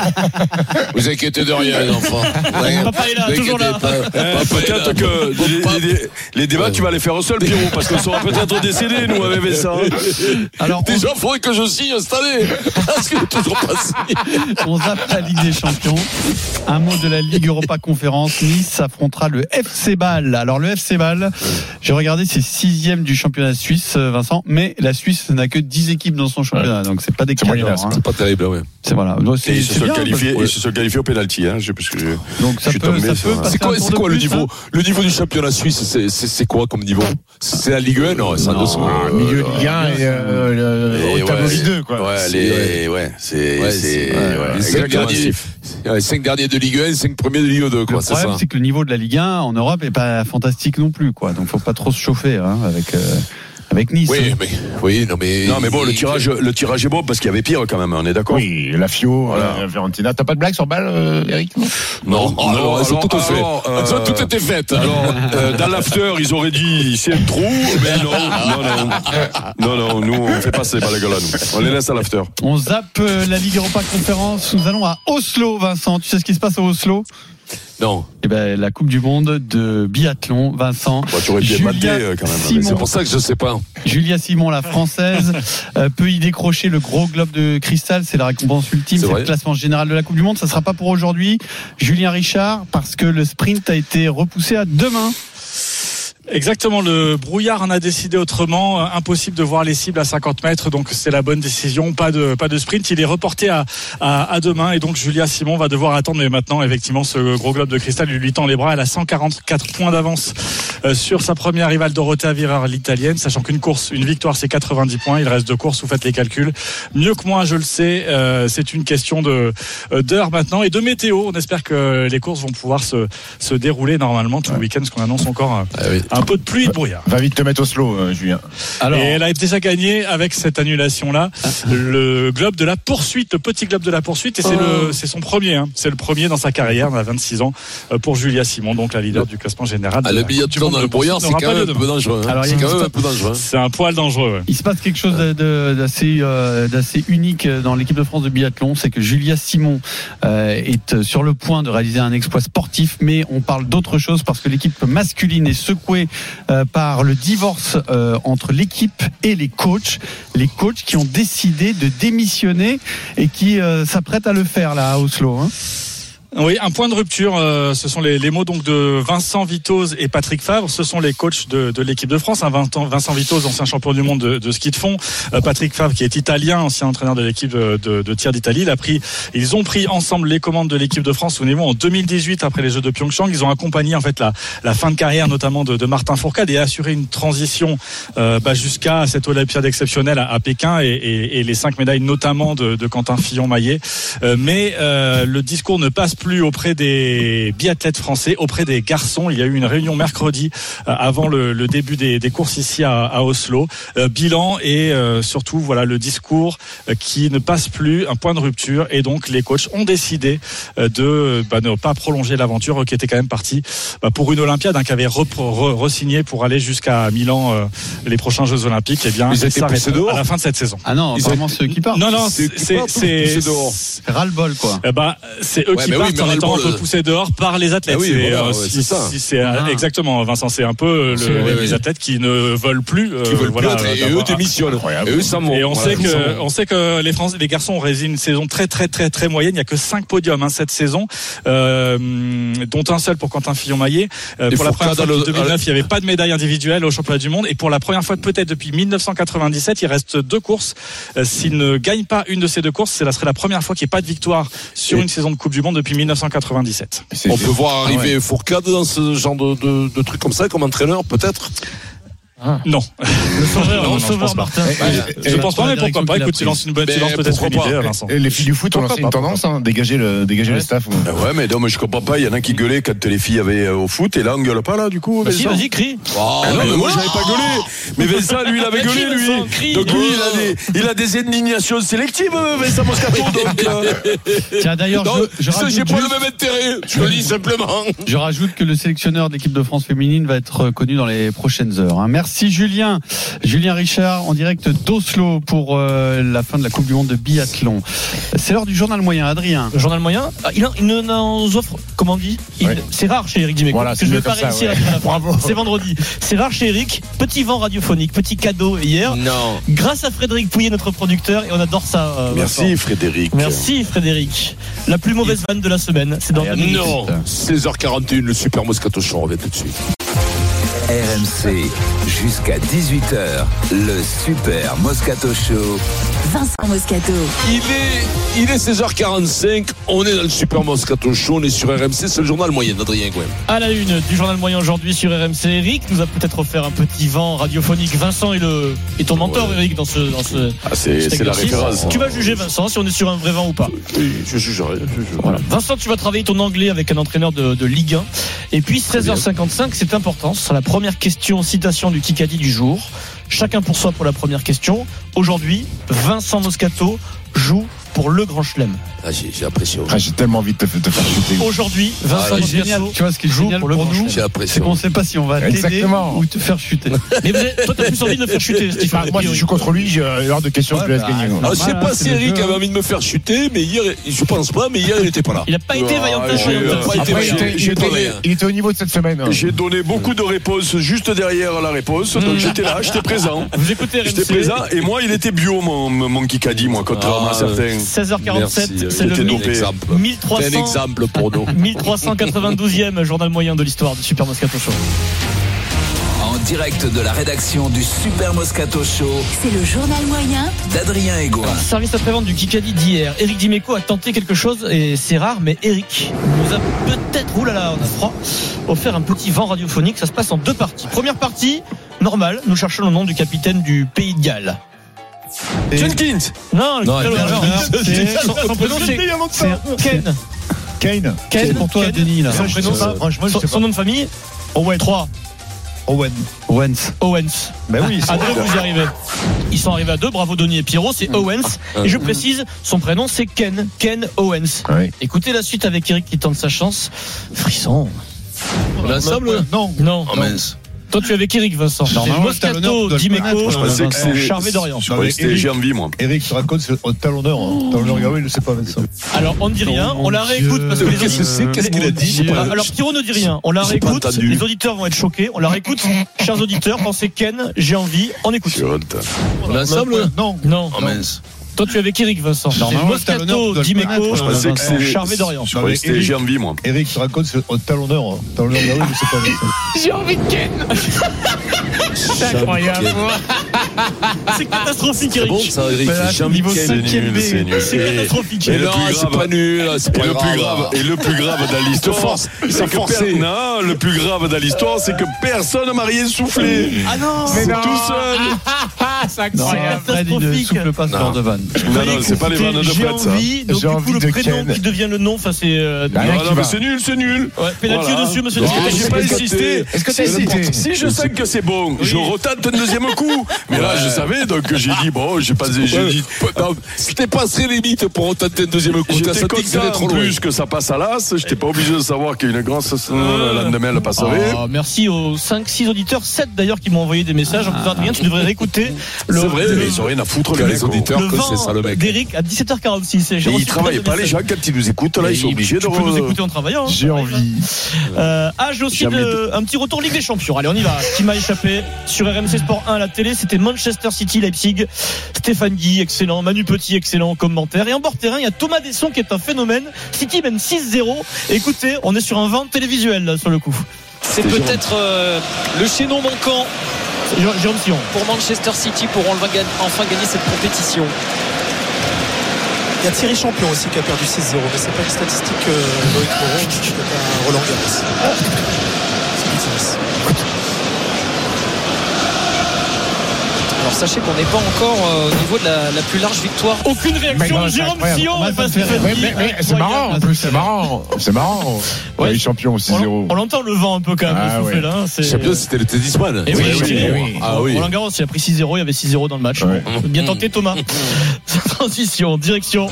Vous inquiétez de rien, les enfants. Papa est là, Vous toujours là. inquiétez pas. Eh, Papa est peut-être là. que Bon, les, pas- les- les débats, tu vas les faire au seul, Pierrot, parce qu'on sera peut-être décédés, nous, avec Vincent. Alors, on, Déjà, il faudrait que je signe cette année. Parce que toujours pas signé. on zappe la Ligue des Champions. Un mot de la Ligue Europa Conférence. Nice affrontera le F C Bâle. Alors, le F C Bâle, j'ai regardé, c'est sixième du championnat suisse, Vincent, mais la Suisse n'a que dix équipes dans son championnat, donc c'est pas des C'est moyen, cadors, hein. C'est pas terrible, ouais. C'est voilà. Donc, c'est- Et ils se c'est sont bien, qualifiés, parce ils se sont qualifiés au pénalty, hein, je sais plus que je- que- Donc, ça je suis peut, tombé ça sur peut un- passer C'est quoi, un tour c'est de quoi le plus, niveau, hein. le niveau du championnat suisse? C'est, c'est, c'est quoi comme niveau? C'est la Ligue un, non? C'est en Non. dessous. Ah, milieu de Ligue un et euh, le- Et au tableau ouais, Ligue deux, quoi. Ouais, C'est- les, ouais, c'est, Ouais, c'est, c'est- ouais, ouais, les cinq exactement, derniers, Steve. ouais, cinq derniers de Ligue un, cinq premiers de Ligue deux, quoi, Le c'est problème, ça. c'est que le niveau de la Ligue un en Europe est pas fantastique non plus, quoi. Donc, faut pas trop se chauffer, hein, avec, euh, avec Nice. Oui, mais, oui, non, mais. Non, mais bon, le tirage, le tirage est bon parce qu'il y avait pire quand même, on est d'accord? Oui, la Fio, Voilà. euh, Fiorentina. T'as pas de blague sur balle, euh, Eric? Non, Non, alors, elles ont alors, tout fait. alors, euh, Elles ont tout été faites. Alors, euh, dans l'after, ils auraient dit c'est un trou, mais non, non, non, non, non, nous on fait pas ces balles-là, nous. On les laisse à l'after. On zappe euh, la Ligue Europa Conférence. Nous allons à Oslo, Vincent. Tu sais ce qui se passe à Oslo? Non. Eh ben, la Coupe du Monde de biathlon, Vincent. Bon, tu aurais bien Julia maté euh, quand même. Simon. C'est pour ça que je sais pas. Julia Simon, la française, euh, peut y décrocher le gros globe de cristal. C'est la récompense ultime. C'est C'est vrai. le classement général de la Coupe du Monde. Ça sera pas pour aujourd'hui. Julien Richard, parce que le sprint a été repoussé à demain. Exactement, le brouillard en a décidé autrement. Impossible de voir les cibles à cinquante mètres, donc c'est la bonne décision. Pas de pas de sprint. Il est reporté à, à, à demain, et donc Julia Simon va devoir attendre. Mais maintenant, effectivement, ce gros globe de cristal lui tend les bras. Elle a cent quarante-quatre points d'avance euh, sur sa première rivale Dorothea Virer, l'italienne, sachant qu'une course, une victoire, c'est quatre-vingt-dix points. Il reste deux courses. Vous faites les calculs. Mieux que moi, je le sais. Euh, c'est une question de euh, d'heure maintenant et de météo. On espère que les courses vont pouvoir se se dérouler normalement tout le week-end, parce qu'on annonce encore euh, Ah oui. un peu de pluie et de brouillard. Va vite te mettre au slow, euh, Julien. Alors, Et elle a déjà gagné avec cette annulation-là le globe de la poursuite, le petit globe de la poursuite, et c'est le, c'est son premier, hein. C'est le premier dans sa carrière, elle a vingt-six ans, euh, pour Julia Simon, donc la leader du classement général. Ah, de le la billet Coupe du de Monde dans de le brouillard, poursuite c'est n'aura quand pas même lieu un peu demain. dangereux. hein. Alors, il y C'est a quand une même un peu dangereux. C'est un poil dangereux. Ouais. il se passe quelque chose de- de- d'assez, euh, d'assez unique dans l'équipe de France de biathlon, c'est que Julia Simon euh, est sur le point de réaliser un exploit sportif, mais on parle d'autre chose parce que l'équipe masculine est secouée euh, par le divorce euh, entre l'équipe et les coachs. Les coachs qui ont décidé de démissionner et qui euh, s'apprêtent à le faire là à Oslo. Hein. Oui, un point de rupture. Euh, ce sont les, les mots donc de Vincent Vitoz et Patrick Favre. Ce sont les coachs de, de l'équipe de France. Hein, Vincent Vitoz, ancien champion du monde de, de ski de fond. Euh, Patrick Favre, qui est italien, ancien entraîneur de l'équipe de, de, de tir d'Italie. Il a pris, ils ont pris ensemble les commandes de l'équipe de France. Souvenez-vous, en deux mille dix-huit, après les Jeux de Pyeongchang, ils ont accompagné en fait la, la fin de carrière, notamment de, de Martin Fourcade, et assuré une transition euh, bah, jusqu'à cette Olympiade exceptionnelle à, à Pékin et, et, et les cinq médailles, notamment de, de Quentin Fillon-Maillet. Euh, mais euh, le discours ne passe plus auprès des biathlètes français, auprès des garçons. Il y a eu une réunion mercredi euh, avant le, le début des, des courses ici à, à Oslo. Euh, bilan et euh, surtout voilà le discours euh, qui ne passe plus, un point de rupture, et donc les coachs ont décidé euh, de bah, ne pas prolonger l'aventure qui était quand même partie bah, pour une Olympiade hein, qui avait re-signé pour aller jusqu'à Milan euh, les prochains Jeux Olympiques. Et bien ils s'arrêtent à la fin de cette saison. Ah non, ils vraiment ont... ceux qui partent. Non non, c'est c'est c'est ras-le-bol quoi. Eh bah c'est eux ouais, qui partent oui, en étant un peu poussés dehors par les athlètes. Ah oui, c'est, voilà, euh, ouais, si, c'est ça. Si c'est ah. exactement, Vincent, c'est un peu le, c'est, les, ouais, les athlètes qui ne veulent plus. Euh, qui veulent voilà, plus être, et eux démissionnent. Et eux s'en vont. Et on voilà, sait que, on sait que les Français, les garçons ont réalisé une saison très très très très moyenne. Il n'y a que cinq podiums hein, cette saison, euh, dont un seul pour Quentin Fillon-Maillet. Euh, pour la première fois depuis deux mille neuf, il n'y avait pas de médaille individuelle au championnat du monde. Et pour la première fois peut-être depuis mille neuf cent quatre-vingt-dix-sept, il reste deux courses. Euh, s'il ne gagne pas une de ces deux courses, ça serait la première fois qu'il n'y ait pas de victoire sur et une saison de Coupe du Monde depuis mille neuf cent quatre-vingt-dix-sept. On peut voir arriver ah ouais. Fourcade dans ce genre de, de, de trucs comme ça comme entraîneur peut-être. Ah. Non. Le sauveur, non, le sauveur Martin. Et, et, je pense pas, mais pourquoi pas. Écoute, tu lances une bonne, tu lances peut-être une idée, Vincent. Et les filles du foot ont lancé une tendance, hein, dégager le, dégager ouais. le staff. Ah ouais, mais non, mais je comprends pas. Il y en a qui gueulaient quand les filles avaient au foot, et là on gueule pas là, du coup. Bah si, vas-y, crie. Oh, ah non, mais moi j'avais pas gueulé. Mais Vincent, lui, il avait gueulé, lui. Donc lui, il a des, il a des indignations sélectives, Vincent Moscato. Tiens, d'ailleurs, je, je j'ai pas le même intérêt. Je le dis simplement. Je rajoute que le sélectionneur d'équipe de France féminine va être connu dans les prochaines heures. Merci Julien. Julien Richard en direct d'Oslo pour euh, la fin de la Coupe du Monde de biathlon. C'est l'heure du journal moyen, Adrien. Le journal moyen, ah, il, a, il nous offre, comment on dit il, ouais. C'est rare chez Eric Dimeco. Voilà, parce que je ne vais pas réussir ouais. à la Bravo. C'est vendredi. C'est rare chez Eric. Petit vent radiophonique, petit cadeau hier. Non. Grâce à Frédéric Pouillet, notre producteur, et on adore ça. Euh, Merci Vincent. Frédéric. Merci Frédéric. La plus mauvaise vanne de la semaine, c'est dans deux minutes. Non. seize heures quarante et une, le Super Moscato Show, on revient tout de suite. R M C, jusqu'à dix-huit heures, le Super Moscato Show. Vincent Moscato. Il est, il est seize heures quarante-cinq, on est dans le Super Moscato Show, on est sur R M C, c'est le journal moyen d'Adrien Gouin. À la une du journal moyen aujourd'hui sur R M C, Eric nous a peut-être offert un petit vent radiophonique. Vincent est, le, est ton mentor, ouais. Eric, dans ce, dans ce ah, c'est, c'est la référence. Tu vas juger, Vincent, si on est sur un vrai vent ou pas. Oui, je jugerai. Je jugerai. Voilà. Vincent, tu vas travailler ton anglais avec un entraîneur de, de Ligue un. Et puis seize heures cinquante-cinq, c'est important, c'est la première question, citation du Kikadi du jour. Chacun pour soi pour la première question. Aujourd'hui, Vincent Moscato joue pour le Grand Chelem. Ah, j'ai, j'ai l'impression. Ah, j'ai tellement envie de te, te faire shooter. Aujourd'hui, Vincent ah, Moscato génial. Tu vois ce qui est génial pour, pour nous, c'est qu'on ne sait pas si on va t'aider ou te faire chuter. Mais vous avez, toi, t'as plus envie de me faire chuter, Stéphane. Bah, moi, si je suis contre lui, j'ai l'heure de questions, ouais, je te laisse bah, gagner. Alors, je sais pas si Eric avait envie de me faire chuter, mais hier, je pense pas, mais hier, il n'était pas là. Il n'a pas été vaillant. Il était au niveau de cette semaine. J'ai donné beaucoup de réponses juste derrière la réponse, donc j'étais là, j'étais présent. Vous écoutez R M C. J'étais présent, et moi, il était bio, mon, mon Kikadi, moi, contrairement à certains. seize heures quarante-sept, c'est le mille trois cents. C'est un exemple pour nous. mille trois cent quatre-vingt-douzième journal moyen de l'histoire du Super Moscato Show. En direct de la rédaction du Super Moscato Show, c'est le journal moyen d'Adrien Egoin. Service après-vente du Kikadi d'hier. Eric Dimeco a tenté quelque chose, et c'est rare, mais Eric nous a peut-être, oulala, on a froid, offert un petit vent radiophonique. Ça se passe en deux parties. Première partie, normale, nous cherchons le nom du capitaine du Pays de Galles. Jenkins. Non, non, non, non, son prénom c'est Ken. Kane. Ken pour toi, Denis là. Son prénom, son nom de famille. Owen. trois. Owen. Owens. Owens. Ben oui. À deux, vous y arrivez. Ils sont arrivés à deux. Bravo Denis et Pierrot. C'est Owens. Et je précise, son prénom c'est Ken. Ken Owens. Oui. Écoutez la suite avec Eric qui tente sa chance. Frisson. L'ensemble? Non. Non. Oh mince. Toi, tu es avec Eric, Vincent. Non, Moscato, Dimeco, je pensais que c'est Charvet d'Orient. J'ai envie, moi. Eric se raconte, c'est un talonneur. Talonneur, regarde, il ne sait pas, Vincent. Alors, on ne dit rien, on la réécoute parce que les Qu'est-ce que c'est? Qu'est-ce qu'il a dit? Alors, Pierrot ne dit rien, on la réécoute. Les auditeurs vont être choqués, on la réécoute. Chers auditeurs, pensez Ken, j'ai envie, on écoute. L'ensemble? Non. Non. Oh mince. Toi, tu es avec Eric, Vincent. Normalement, C'est le talonneur, Moscato, tu dois le Dimeco, connaître, Je pensais que c'est- Charvet d'Orient. Je croyais que c'était J'ai envie, moi. Eric, tu racontes c'est au talonneur. hein. Talonneur, bah oui, mais c'est pas J'ai envie de Ken. C'est incroyable. C'est catastrophique, C'est Eric. bon ça, Eric. J'ai envie de C'est nul, c'est nul. C'est catastrophique. Et le Non, plus c'est grave- pas nul, c'est Et pas le plus grave, grave. et le plus grave dans l'histoire, force, il c'est t'a que forcé. per- non, le plus grave dans l'histoire, c'est que personne m'a rien soufflé. Ah non. C'est tout seul. C'est Non, incroyable. Fred, il ne souffle pas ce genre de vanne. Non, non, c'est pas les vannes de J'ai Fred, ça. envie, donc J'ai du envie coup, le de prénom Ken. qui devient le nom, enfin, c'est. euh, Bah, Non, rien non, qui mais va. c'est nul, c'est nul. Ouais, pénalty Voilà. au-dessus, monsieur. Non, Descotté. j'ai pas Est-ce que insisté. t'es- est-ce que Si, t'as si, hésité si je sens que c'est bon, je retente un deuxième coup. Mais là, je savais, donc j'ai dit, bon, j'ai pas, j'ai dit, Non, C'était pas très limite pour tenter un deuxième coup. T'as j'étais senti que content c'était trop en loin. plus que ça passe à l'as. J'étais pas obligé de savoir qu'il y a une grosse le lendemain, elle passerait. Oh, merci aux cinq six auditeurs, sept d'ailleurs qui m'ont envoyé des messages en me disant Adrien, tu devrais réécouter le, C'est vrai, le, ils ont rien à foutre, Que les les mecs. auditeurs, le que c'est vent ça le mec. d'Eric à dix-sept heures quarante-six. Et j'ai Et reçu ils travaillent plein de pas, les messages. gens, quand ils nous écoutent, là, ils sont Et obligés de. Tu peux nous écouter en travaillant. hein. J'ai envie. Euh, ah, j'ai aussi J'ai envie de- un petit retour Ligue des Champions. Allez, on y va. Ce qui m'a échappé sur R M C Sport un à la télé, c'était Manchester City Leipzig. Stéphane Guy, excellent. Manu Petit, excellent commentaire. Et en bord terrain, il y a Thomas Desson qui est un phénomène. City mène six zéro. Écoutez, on est sur un vent télévisuel là sur le coup. C'est peut-être euh, le chaînon manquant Jérôme Jérôme Sillon. pour Manchester City pour enfin gagner, enfin gagner cette compétition. Il y a Thierry Champion aussi qui a perdu six zéro, mais c'est pas une statistique euh, Loïc Moreau, c'est un Roland Garros. C'est du tennis. Alors sachez qu'on n'est pas encore euh, au niveau de la, la plus large victoire. Aucune réaction de Jérôme Sillon. Ouais, face à mais- Stéphane Guy. mais- mais c'est marrant, en plus, c'est marrant. C'est marrant. Ouais. Les champions au six On, zéro. on l'entend le vent un peu quand même Ah, souffler ouais. là. hein, c'est- Champion, c'était le tennisman. Eh oui, Oui, oui, oui, oui. oui. Ah oui. Roland Garros, il a pris six zéro, il y avait six zéro dans le match. Ouais. Bien tenté Thomas. Transition, direction.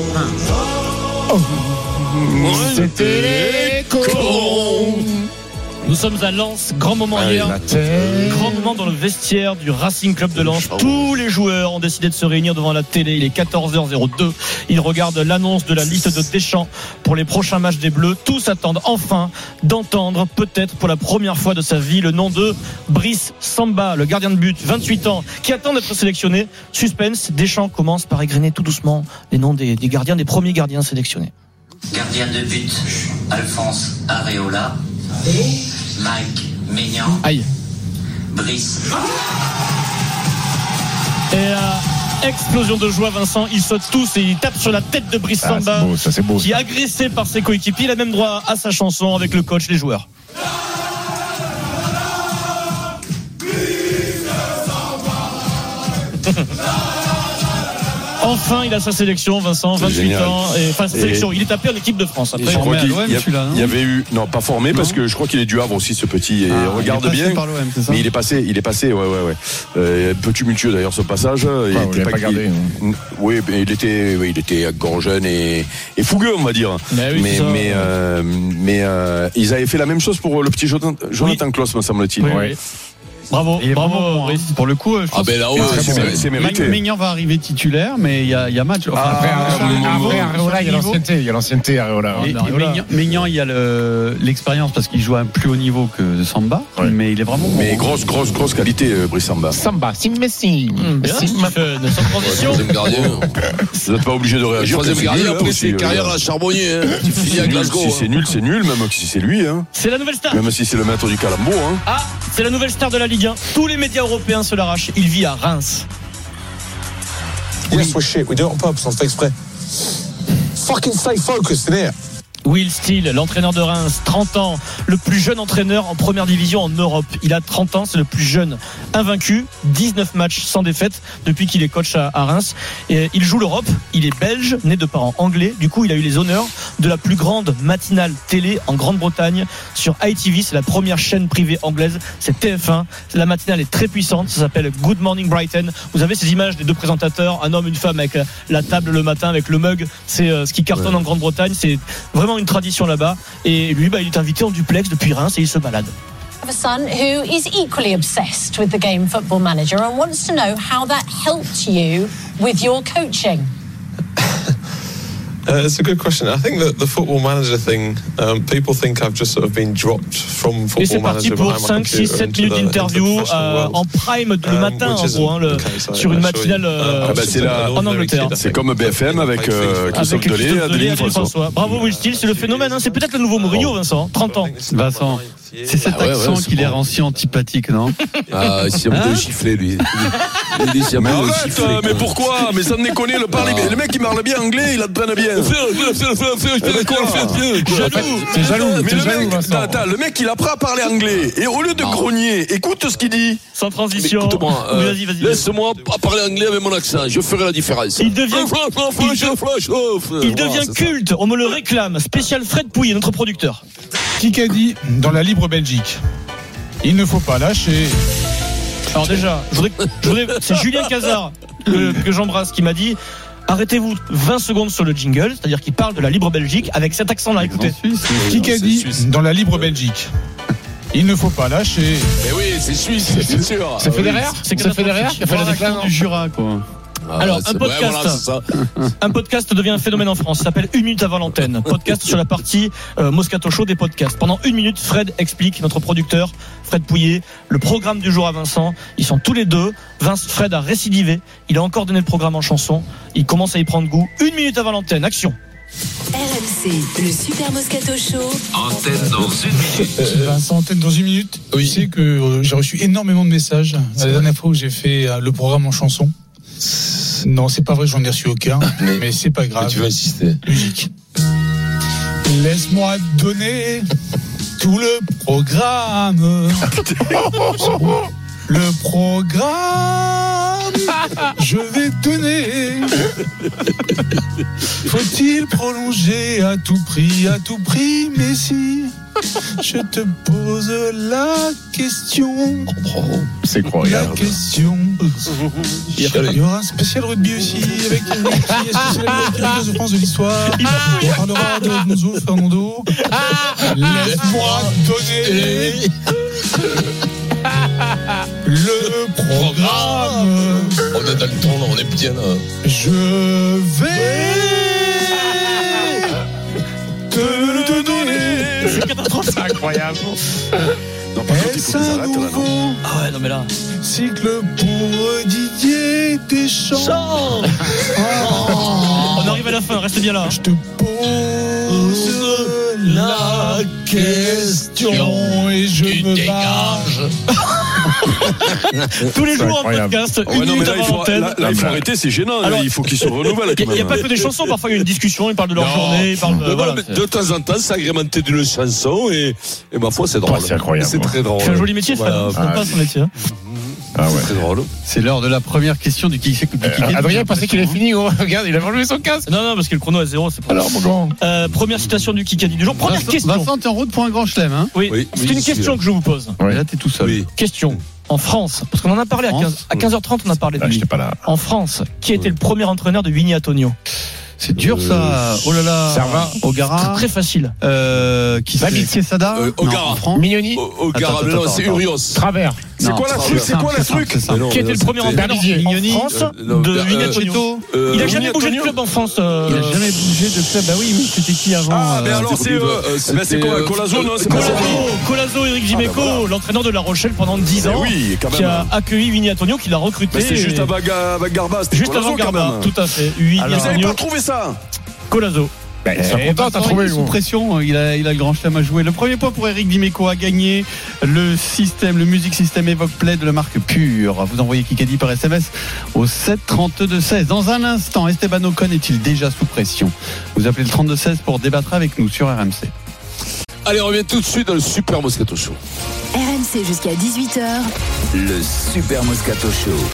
C'était les cons. Nous sommes à Lens, grand moment hier. Grand moment dans le vestiaire du Racing Club de Lens. Tous les joueurs ont décidé de se réunir devant la télé. Il est quatorze heures deux. Ils regardent l'annonce de la liste de Deschamps pour les prochains matchs des Bleus. Tous attendent enfin d'entendre, peut-être pour la première fois de sa vie, le nom de Brice Samba, le gardien de but, vingt-huit ans, qui attend d'être sélectionné. Suspense, Deschamps commence par égrener tout doucement les noms des, des gardiens, des premiers gardiens sélectionnés. Gardien de but, Alphonse Areola. Mike Maignan. Aïe. Brice. Et euh, explosion de joie, Vincent. Ils sautent tous et ils tapent sur la tête de Brice Ah, Samba, c'est beau, ça, c'est beau, qui est ça. agressé par ses coéquipiers. Il a même droit à sa chanson avec le coach, les joueurs. Enfin, il a sa sélection, Vincent, C'est vingt-huit génial. ans. Et, enfin, sa Et- sélection. Il est appelé en équipe de France. Et Après, je crois qu'il à l'O M, y, a- celui-là, non il y avait eu non pas formé parce Non. que je crois qu'il est du Havre aussi ce petit et Ah, on regarde il est passé bien par l'O M, c'est ça mais il est passé il est passé ouais ouais ouais euh, un peu tumultueux d'ailleurs ce passage il Ah, vous était l'avez pas gardé, il- oui mais il était oui, il était grand jeune et, et fougueux on va dire Mais oui, mais c'est ça. mais euh, mais euh, ils avaient fait la même chose pour le petit Jonathan, Jonathan Klaus me semble-t-il Oui, ouais. oui. Bravo, Il est bravo, vraiment bon, hein. Brice. Pour le coup, je Ah pense ben là-haut, Ah, c'est c'est bon. c'est mérité Maignan va arriver titulaire, mais il y a, il y a match. Enfin, Ah, après, Après, sur le niveau- Areola, il y a sur le niveau- l'ancienneté. Il y a l'ancienneté, Areola. Et- Ah, et Areola. Maignan, Maignan, il y a le- l'expérience parce qu'il joue à un plus haut niveau que Samba, Ouais. mais il est vraiment bon. mais grosse grosse grosse qualité euh, Brice Samba Samba, Sim Messi. Hum, Bien, Stephen, sans transition. Troisième gardien. vous n'êtes pas obligé de réagir Troisième quand c'est gardien, nul, hein, après aussi, c'est euh, carrière à la Charbonnier. hein. Tu finis à nul, Glasgow. si c'est hein. nul c'est nul même si c'est lui hein. C'est la nouvelle star. Même si c'est le maître du calembour hein. Ah, c'est la nouvelle star de la Ligue un. Tous les médias européens se l'arrachent. Il vit à Reims. Yes, we're shit. We do it on purpose, on fait exprès. Fucking stay focused in here. Will Steele, l'entraîneur de Reims, trente ans, le plus jeune entraîneur en première division en Europe. Il a trente ans, c'est le plus jeune, invaincu, dix-neuf matchs sans défaite depuis qu'il est coach à, à Reims. Et il joue l'Europe, il est belge, né de parents anglais. Du coup, il a eu les honneurs de la plus grande matinale télé en Grande-Bretagne sur I T V. C'est la première chaîne privée anglaise, c'est T F un. La matinale est très puissante, ça s'appelle Good Morning Brighton. Vous avez ces images des deux présentateurs, un homme, une femme avec la table le matin, avec le mug. C'est euh, ce qui cartonne ouais. en Grande-Bretagne. C'est vraiment une tradition là-bas. Et lui, bah, il est invité en duplex depuis Reims et il se balade. I have a son who is equally obsessed with the game Football Manager and wants to know how that helped you with your coaching. Uh, it's a good question. I think that the football manager thing, um, people think I've just sort of been dropped from Et c'est football parti manager pour behind my cinq, six, computer sept into minutes the, into the d'interview professional euh, world. en prime le Um, matin which en isn't gros, hein, le, the case, I sur une assure you. matinale euh, Ah bah, c'est la- en Angleterre. C'est comme B F M avec euh, Christophe Avec Delay et Christophe Delay, Adeline Adeline François. François. Bravo Will Steele, c'est le phénomène. Hein. C'est peut-être le nouveau Mourinho, Vincent. trente ans. Vincent, c'est cet Ah ouais, accent ouais, c'est qui les bon. rend si antipathiques, non? Ah, c'est un Hein peu giflé, lui. Il dit, c'est un Mais peu arrête, giflé, euh, mais quoi. pourquoi? Mais sans déconner, le, parle, Ah. le mec qui parle bien anglais, il la traîne bien. Jaloux. T'es jaloux, Mais t'es le jaloux, mec, Vincent. attends, le mec il apprend à parler anglais et au lieu de grogner, écoute ce qu'il dit. Sans Mais transition. écoute-moi, Oui, euh, vas-y, vas-y. laisse-moi pas parler anglais avec mon accent, je ferai la différence. Il devient- Flash, flash, flash, off. Il Voilà, devient c'est ça. culte, on me le réclame. Spécial Fred Pouillet, notre producteur. Kikadi dans la libre Belgique. Il ne faut pas lâcher. Alors déjà, je voudrais, je voudrais- c'est Julien Cazard que, que j'embrasse qui m'a dit arrêtez-vous vingt secondes sur le jingle, c'est-à-dire qu'il parle de la libre Belgique avec cet accent-là. Écoutez. Kikadi dans la libre Belgique. Il ne faut pas lâcher. Mais oui, c'est suisse, c'est sûr. C'est Federer C'est C'est Federer qui a fait la réclame du Jura, quoi. Ah, Alors, c'est- un ouais, podcast. voilà, c'est ça. Un podcast devient un phénomène en France. Ça s'appelle Une minute avant l'antenne. Podcast sur la partie euh, Moscato Show des podcasts. Pendant une minute, Fred explique, notre producteur, Fred Pouillet, le programme du jour à Vincent. Ils sont tous les deux. Vince, Fred a récidivé. Il a encore donné le programme en chanson. Il commence à y prendre goût. Une minute avant l'antenne. Action. R M C, le Super Moscato Show. Antenne dans une minute. Vincent, antenne dans une minute. Tu sais que euh, j'ai reçu énormément de messages la dernière fois où j'ai fait euh, le programme en chanson. Non, c'est pas vrai, j'en ai reçu aucun, mais, mais c'est pas grave. Tu veux insister. Musique. Laisse-moi donner tout le programme. Le programme, je vais donner. Faut-il prolonger à tout prix, à tout prix, mais si je te pose la question. C'est La croyable. question. Il y aura un spécial rugby aussi avec Eric qui est spécial avec l'équipe de France de l'histoire. On parlera de Enzo Fernando. Laisse-moi donner le programme. On est dans le tournant, on est bien là. Je vais te le donner. C'est incroyable. Est-ce un nouveau Ah ouais, non mais là. cycle pour Didier Deschamps? On arrive à la fin, reste bien là. Je te pose la question et je me barre. Tous les C'est jours en incroyable. podcast, Ouais, une non, mais minute là, il avant faut, l'antenne. là, là, il faut arrêter, c'est gênant. Alors, il faut qu'ils se renouvellent. Il n'y a pas que des chansons, parfois il y a une discussion, ils parlent de leur Non. journée, ils parlent de. Non, Voilà, mais c'est- de temps en temps, c'est agrémenté d'une chanson et, et ma foi, c'est drôle. c'est incroyable. C'est très drôle. C'est un joli métier, Fred. Voilà. C'est pas son métier. hein. Ah ouais. C'est très drôle. C'est l'heure de la première question du Kiki. Euh, Adrien pensait qu'il avait fini, gros. Regarde, il a enlevé son casque. Non, non, parce que le chrono est à zéro, c'est pas. Alors, mon grand. Euh, première citation du Kikadi du jour. Première Vincent, question. Vincent, t'es en route pour un grand chelem, hein? Oui, Oui, c'est oui, une je suis question là. que je vous pose. Et là, t'es tout seul. Oui. Question. En France, parce qu'on en a parlé à, France, quinze, à quinze heures trente, on a parlé de Ah, lui. j'étais pas là. En France, qui était le premier entraîneur de Winnie Antonio? C'est dur, ça. Oh là là. Serva. Ogara. Très facile. Euh, qui c'est? David. Quesada. Euh, Non, Ogara. en France. Mignoni. Au, au Gara, Attends, non, attends, c'est attends. Urios. Travers. C'est Non, quoi la c'est truc? C'est simple, quoi la c'est simple, truc? c'est simple. Mais non, Qui était mais le non, premier c'était- entraîneur Berbizier. en Mignoni. France Euh, non, de euh, Winnie Antonio? Cheto. Euh, Il a Winnie jamais bougé de Antonio. club en France. euh, Il a jamais bougé de club. Bah oui, mais c'était qui avant? Ah, mais euh, alors c'est. euh, euh, euh, ben, C'est c'était, quoi? euh, Colazo, non? C'est pas ça. Colazo, Colazo, Eric Dimeco, Ah, ben voilà. l'entraîneur de La Rochelle pendant dix ans, Mais oui, quand qui même. a accueilli Winnie Antonio, qui l'a recruté. Mais c'était juste et- avant Ga- avec Garba. c'était Juste Colazo, avant quand Garba, même. tout à fait. Winnie Vous n'avez Antonio, pas trouvé ça? Colazo. Ben, sois Eh, content, t'as Vincent, trouvé, il est sous gros. pression, il a, il a le grand chelem à jouer. Le premier point pour Eric Dimeco a gagné le système, le Music System Evoque Play de la marque Pure. Vous envoyez Kikadi par S M S au sept trente-deux seize. Dans un instant, Esteban Ocon est-il déjà sous pression? Vous appelez le trente-deux seize pour débattre avec nous sur R M C. Allez, on revient tout de suite dans le Super Moscato Show. R M C jusqu'à dix-huit heures. Le Super Moscato Show.